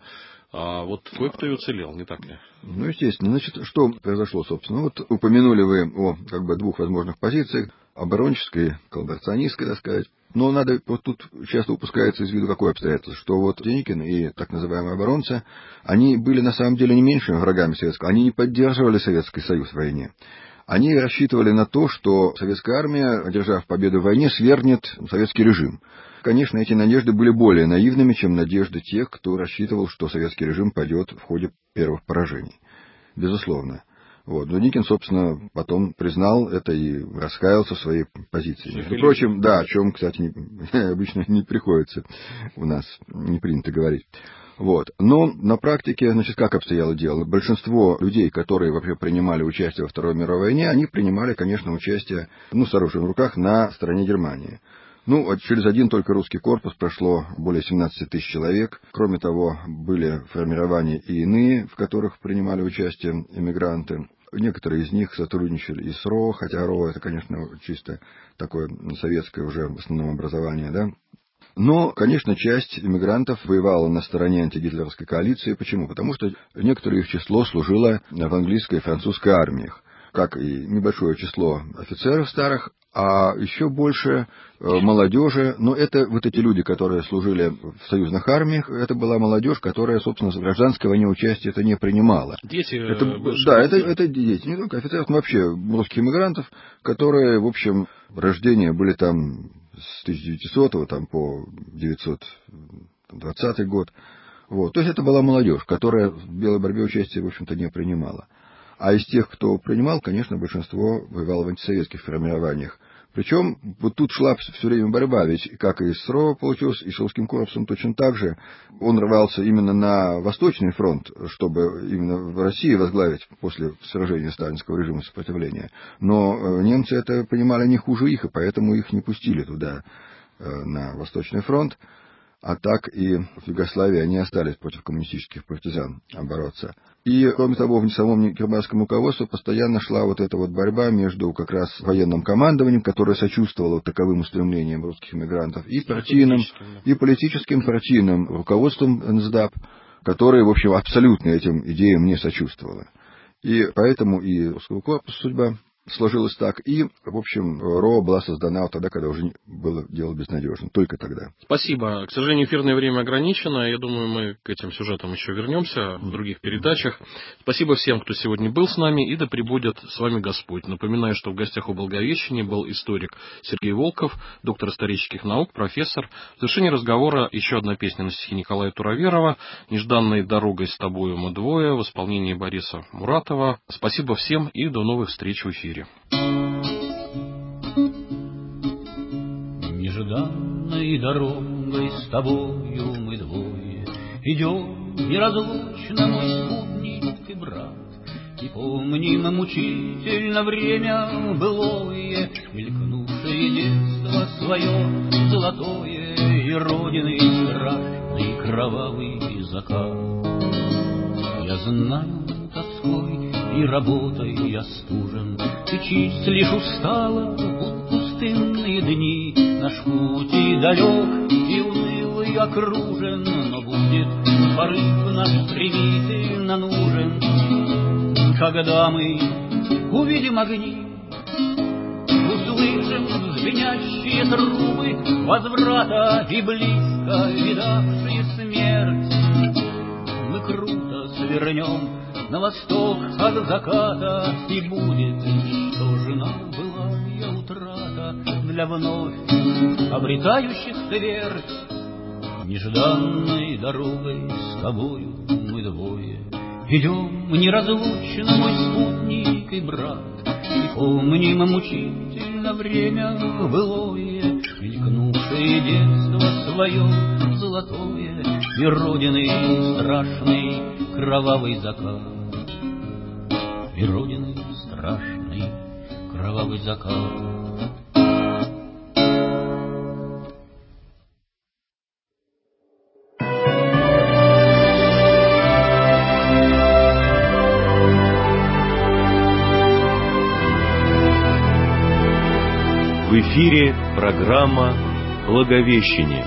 А вот кое-кто и уцелел, не так ли? Ну, естественно. Значит, что произошло, собственно? Вот упомянули вы о как бы двух возможных позициях, оборонческой, коллаборационистской, так сказать. Но надо, вот тут часто упускается из виду какое обстоятельство, что вот Деникин и так называемые оборонцы, они были на самом деле не меньшими врагами советского, они не поддерживали Советский Союз в войне. они рассчитывали на то, что советская армия, одержав победу в войне, свергнет советский режим. Конечно, эти надежды были более наивными, чем надежды тех, кто рассчитывал, что советский режим пойдет в ходе первых поражений. Безусловно. Вот. Но Деникин, собственно, потом признал это и раскаялся в своей позиции. Между прочим, да, о чем, кстати, обычно не приходится у нас, не принято говорить. Вот. Но на практике, значит, как обстояло дело? Большинство людей, которые вообще принимали участие во Второй мировой войне, они принимали, конечно, участие, с оружием в руках на стороне Германии. Через один только русский корпус прошло более 17 тысяч человек. Кроме того, были формирования и иные, в которых принимали участие эмигранты. Некоторые из них сотрудничали и с РО, хотя РО это, конечно, чисто такое советское уже в основном образование, да. Но, конечно, часть эмигрантов воевала на стороне антигитлеровской коалиции. Почему? Потому что некоторое их число служило в английской и французской армиях, как и небольшое число офицеров старых, а еще больше молодежи. Но это вот эти люди, которые служили в союзных армиях, это была молодежь, которая, собственно, в гражданской войне участие не принимала. Дети. Это дети, не только офицеров, но вообще русских эмигрантов, которые, в общем, рождения были там с 1900 там, по 920 год. Вот. То есть это была молодежь, которая в белой борьбе участие, в общем-то, не принимала. А из тех, кто принимал, конечно, большинство воевало в антисоветских формированиях. Причем вот тут шла все время борьба, ведь как и с РО получилось, и с русским корпусом точно так же. Он рвался именно на Восточный фронт, чтобы именно в России возглавить после сражения сталинского режима сопротивления. Но немцы это понимали не хуже их, и поэтому их не пустили туда, на Восточный фронт. А так и в Югославии они остались против коммунистических партизан бороться. И, кроме того, в самом германском руководстве постоянно шла вот эта вот борьба между как раз военным командованием, которое сочувствовало таковым устремлениям русских эмигрантов, и партийным, и политическим партийным руководством НСДАП, которое, в общем, абсолютно этим идеям не сочувствовало. И поэтому и русского корпуса судьба сложилось так, и, в общем, РО была создана вот тогда, когда уже было дело безнадежно, только тогда. Спасибо. К сожалению, эфирное время ограничено. Я думаю, мы к этим сюжетам еще вернемся в других передачах. Спасибо всем, кто сегодня был с нами, и да пребудет с вами Господь. Напоминаю, что в гостях у Благовещения был историк Сергей Волков, доктор исторических наук, профессор. В завершении разговора еще одна песня на стихи Николая Туроверова «Нежданной дорогой с тобою мы двое» в исполнении Бориса Муратова. Спасибо всем и до новых встреч в эфире. Нежданной дорогой с тобою мы двое идем неразлучно, мой спутник и брат, и помним мучительно время былое, мелькнувшее детство свое золотое, и родины страшный кровавый закат. Я знаю, тоской и работой я стужен, ты числишь устало пустынные дни. Наш путь и далек, и унылый окружен, но будет порыв наш стремительно нужен. Когда мы увидим огни, услышим звенящие трубы возврата и близко видавшие смерть, мы круто свернем на восток от заката, и будет ничтожна былая утрата для вновь обретающих твердь. Нежданной дорогой с тобою мы двое идем неразлучно, мой спутник и брат, и помним мучительно время былое, мелькнувшее детство свое золотое, и родины страшный кровавый закат. И родины страшный кровавый закат. В эфире программа «Благовещение».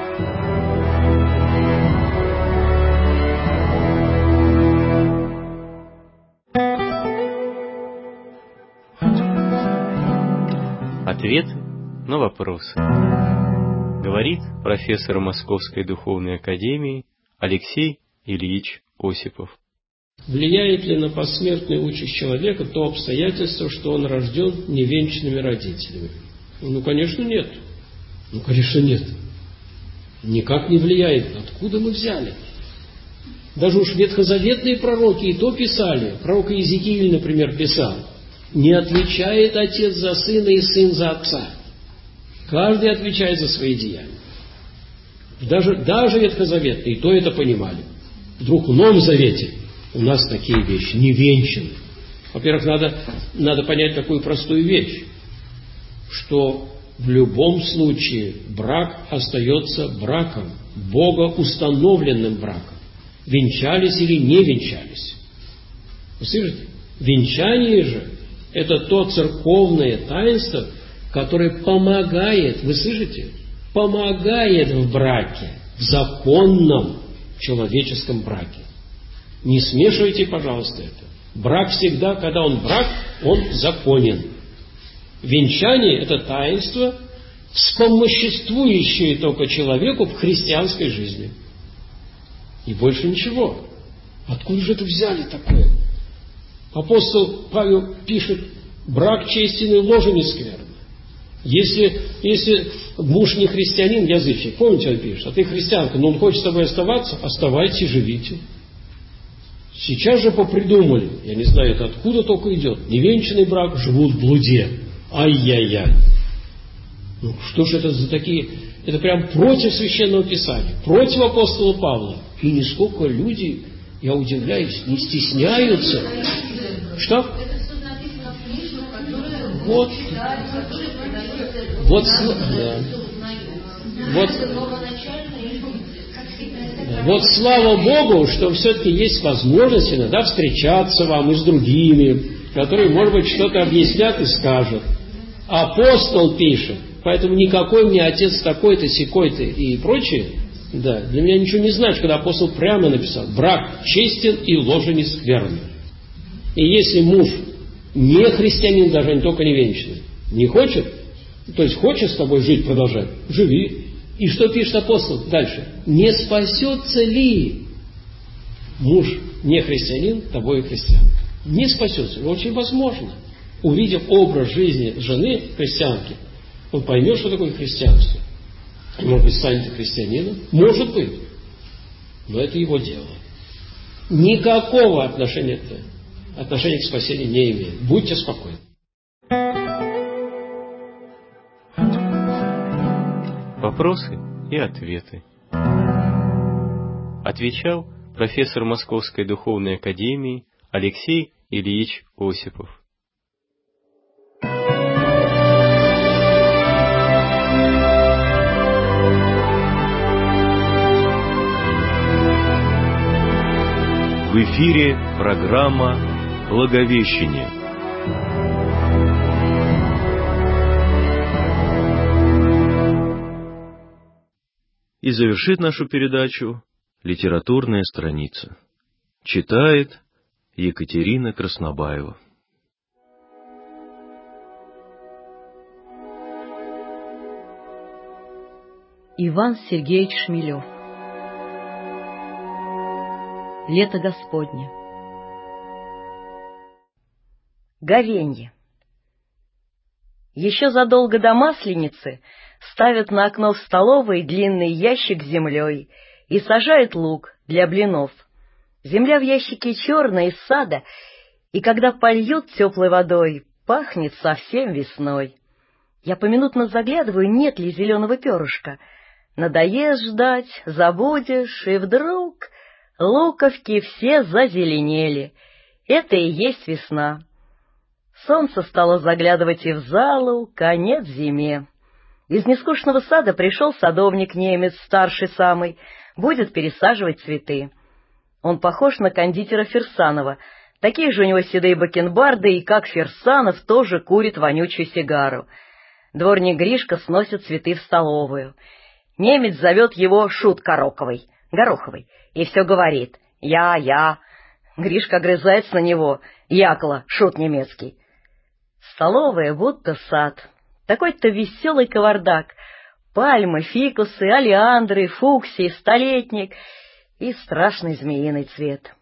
Ответ на вопросы. Говорит профессор Московской духовной академии Алексей Ильич Осипов. Влияет ли на посмертную участь человека то обстоятельство, что он рожден невенчанными родителями? Ну, конечно, нет. Ну, конечно, нет. Никак не влияет. Откуда мы взяли? Даже уж ветхозаветные пророки и то писали. Пророк Иезекииль, например, писал: не отвечает отец за сына и сын за отца. Каждый отвечает за свои деяния. Даже ветхозаветные и то это понимали. Вдруг в Новом Завете у нас такие вещи, невенчанные. Во-первых, надо понять такую простую вещь, что в любом случае брак остается браком, богоустановленным браком. Венчались или не венчались. Вы слышите? Венчание же – это то церковное таинство, которое помогает, вы слышите, помогает в браке, в законном человеческом браке. Не смешивайте, пожалуйста, это. Брак всегда, когда он брак, он законен. Венчание – это таинство, вспомоществующее только человеку в христианской жизни. И больше ничего. Откуда же это взяли такое? Апостол Павел пишет: брак честен и ложа не скверна. Если муж не христианин, язычник, помните, он пишет, а ты христианка, но он хочет с тобой оставаться, оставайтесь, живите. Сейчас же попридумали, я не знаю, это откуда только идет, невенчанный брак, живут в блуде. Ай-яй-яй. Ну, что же это за такие... Это прям против Священного Писания, против апостола Павла. И нисколько люди, я удивляюсь, не стесняются. Что? Вот. Вот слава Богу, что все-таки есть возможность иногда встречаться вам и с другими, которые, может быть, что-то объяснят и скажут. Апостол пишет, поэтому никакой мне отец такой-то, сякой-то и прочее, да, для меня ничего не значит, когда апостол прямо написал: брак честен и ложа не скверна. И если муж не христианин, даже не только не венчанный, не хочет, то есть хочет с тобой жить, продолжать, живи. И что пишет апостол дальше? Не спасется ли муж не христианин, тобой христиан? Не спасется. Очень возможно. Увидев образ жизни жены христианки, он поймет, что такое христианство. И, может быть, станет христианином. Может быть. Но это его дело. Никакого отношения к спасению не имеет. Будьте спокойны. Вопросы и ответы. Отвечал профессор Московской духовной академии Алексей Ильич Осипов. В эфире программа «Благовещение». И завершит нашу передачу литературная страница. Читает Екатерина Краснобаева. Иван Сергеевич Шмелев. Лето Господне. Говенье. Еще задолго до Масленицы ставят на окно в столовой длинный ящик с землей и сажают лук для блинов. Земля в ящике черная из сада, и когда польют теплой водой, пахнет совсем весной. Я поминутно заглядываю, нет ли зеленого перышка. Надоест ждать, забудешь, и вдруг луковки все зазеленели. Это и есть весна. Солнце стало заглядывать и в залу, конец зиме. Из нескучного сада пришел садовник-немец, старший самый, будет пересаживать цветы. Он похож на кондитера Фирсанова, такие же у него седые бакенбарды, и, как Фирсанов, тоже курит вонючую сигару. Дворник Гришка сносит цветы в столовую. Немец зовет его Шут Гороховый, и все говорит: «Я». Гришка огрызается на него: «Якла, шут немецкий». Столовая будто сад. Такой-то веселый кавардак. Пальмы, фикусы, олеандры, фуксии, столетник и страшный змеиный цвет.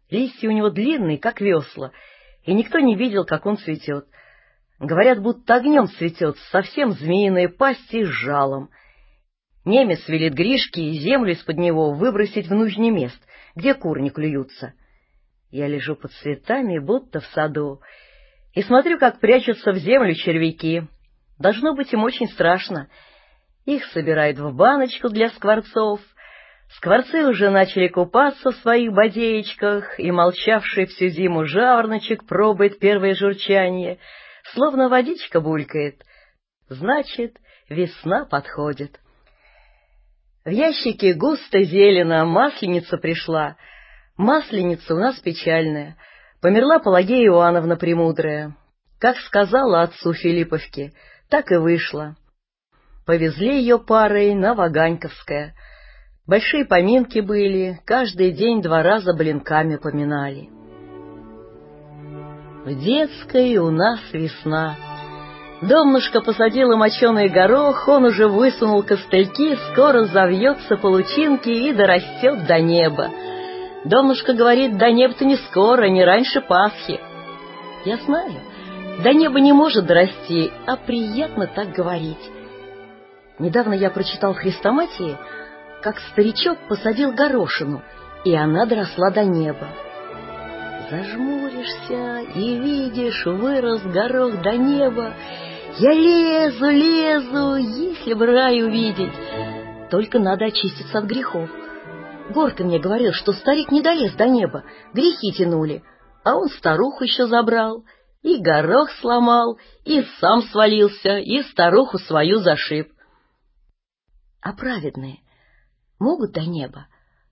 Листья у него длинные, как весла, и никто не видел, как он цветет. Говорят, будто огнем цветет, совсем змеиные пасти с жалом. Немец велит Гришке и землю из-под него выбросить в нужный мест, где кур не клюются. Я лежу под цветами, будто в саду, и смотрю, как прячутся в землю червяки. Должно быть им очень страшно. Их собирают в баночку для скворцов. Скворцы уже начали купаться в своих бодеечках, и молчавший всю зиму жавороночек пробует первое журчание, словно водичка булькает. Значит, весна подходит. В ящике густо зелено, масленица пришла. Масленица у нас печальная. Померла Пелагея Иоанновна Премудрая. Как сказала отцу Филипповке, так и вышло. Повезли ее парой на Ваганьковское. Большие поминки были, каждый день 2 раза блинками поминали. В детской у нас весна. Домнушка посадила моченый горох, он уже высунул костыльки, скоро завьется по лучинке и дорастет до неба. Домнушка говорит, до неба-то не скоро, не раньше Пасхи. Я знаю, до неба не может дорасти, а приятно так говорить. Недавно я прочитал в Хрестоматии, как старичок посадил горошину, и она доросла до неба. Зажмуришься и видишь, вырос горох до неба. Я лезу, если бы рай увидеть. Только надо очиститься от грехов. Горка мне говорил, что старик не долез до неба, грехи тянули, а он старуху еще забрал, и горох сломал, и сам свалился, и старуху свою зашиб. А праведные могут до неба?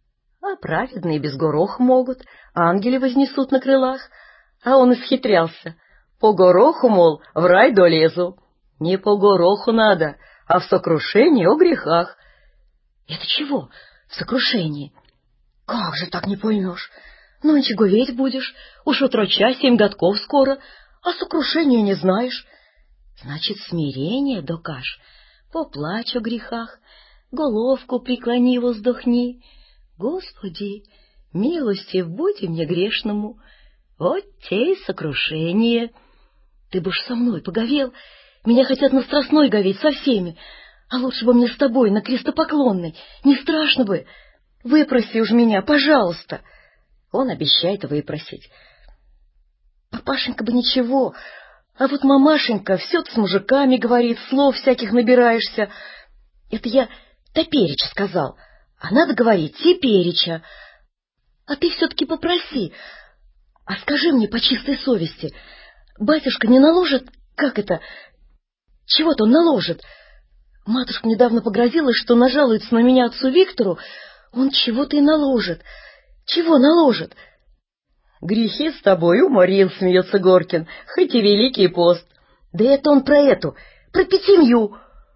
А праведные без гороха могут, ангели вознесут на крылах. А он исхитрялся. По гороху, мол, в рай долезу. Не по гороху надо, а в сокрушении о грехах. Это чего в сокрушении? Как же так не поймешь? Нонче говеть будешь, уж утроча 7 годков скоро, а сокрушения не знаешь. Значит, смирение докажь, поплачь о грехах, головку преклони, воздохни. Господи, милостив будь мне грешному, вот те и сокрушение. Ты бы уж со мной поговел, меня хотят на Страстной говеть со всеми, а лучше бы мне с тобой на крестопоклонной, не страшно бы. Выпроси уж меня, пожалуйста. Он обещает выпросить. Папашенька бы ничего, а вот мамашенька все с мужиками говорит, слов всяких набираешься. Это я топереча сказал, а надо говорить тепереча. А ты все-таки попроси, а скажи мне по чистой совести, батюшка не наложит, как это, чего-то он наложит? Матушка недавно погрозилась, что нажалуется на меня отцу Виктору, он чего-то и наложит. Чего наложит? Грехи с тобой уморил, смеется Горкин, хоть и Великий пост. Да это он про пятимью.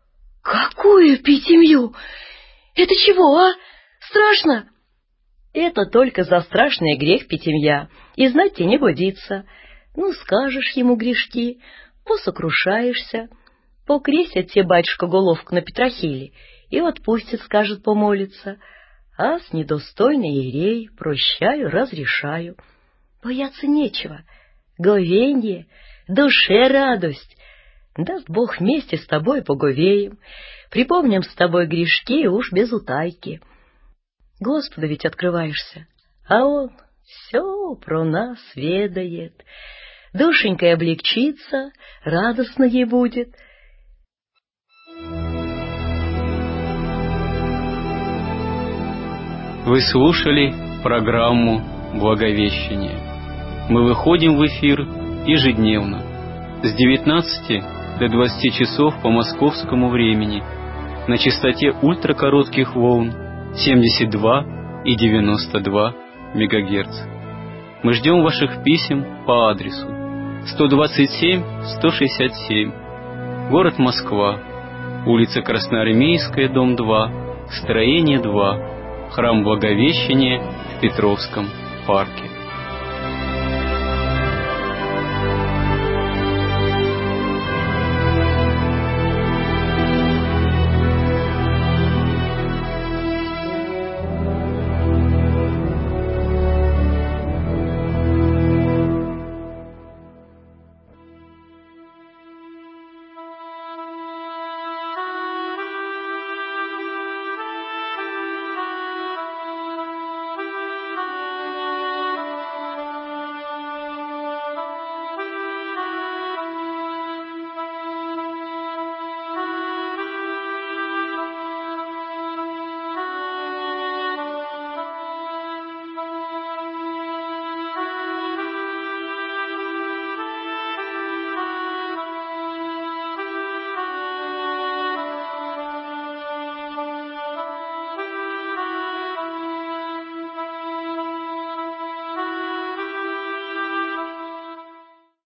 Какую пятимью? Это чего, а? Страшно? Это только за страшный грех пятимья, и знать тебе не годится. Ну, скажешь ему грешки, посокрушаешься, покрестят тебе батюшка головку на Петрохиле, и отпустит, скажет, помолиться. А с недостойной ерей прощаю, разрешаю. Бояться нечего, говенье, душе радость. Даст Бог вместе с тобой поговеем, припомним с тобой грешки уж без утайки. Господу ведь открываешься, а Он все про нас ведает. Душенькой облегчится, радостно ей будет. Вы слушали программу «Благовещение». Мы выходим в эфир ежедневно с 19 до 20 часов по московскому времени на частоте ультракоротких волн 72 и 92 МГц. Мы ждем ваших писем по адресу 127-167, город Москва, улица Красноармейская, дом 2, строение 2, храм Благовещения в Петровском парке.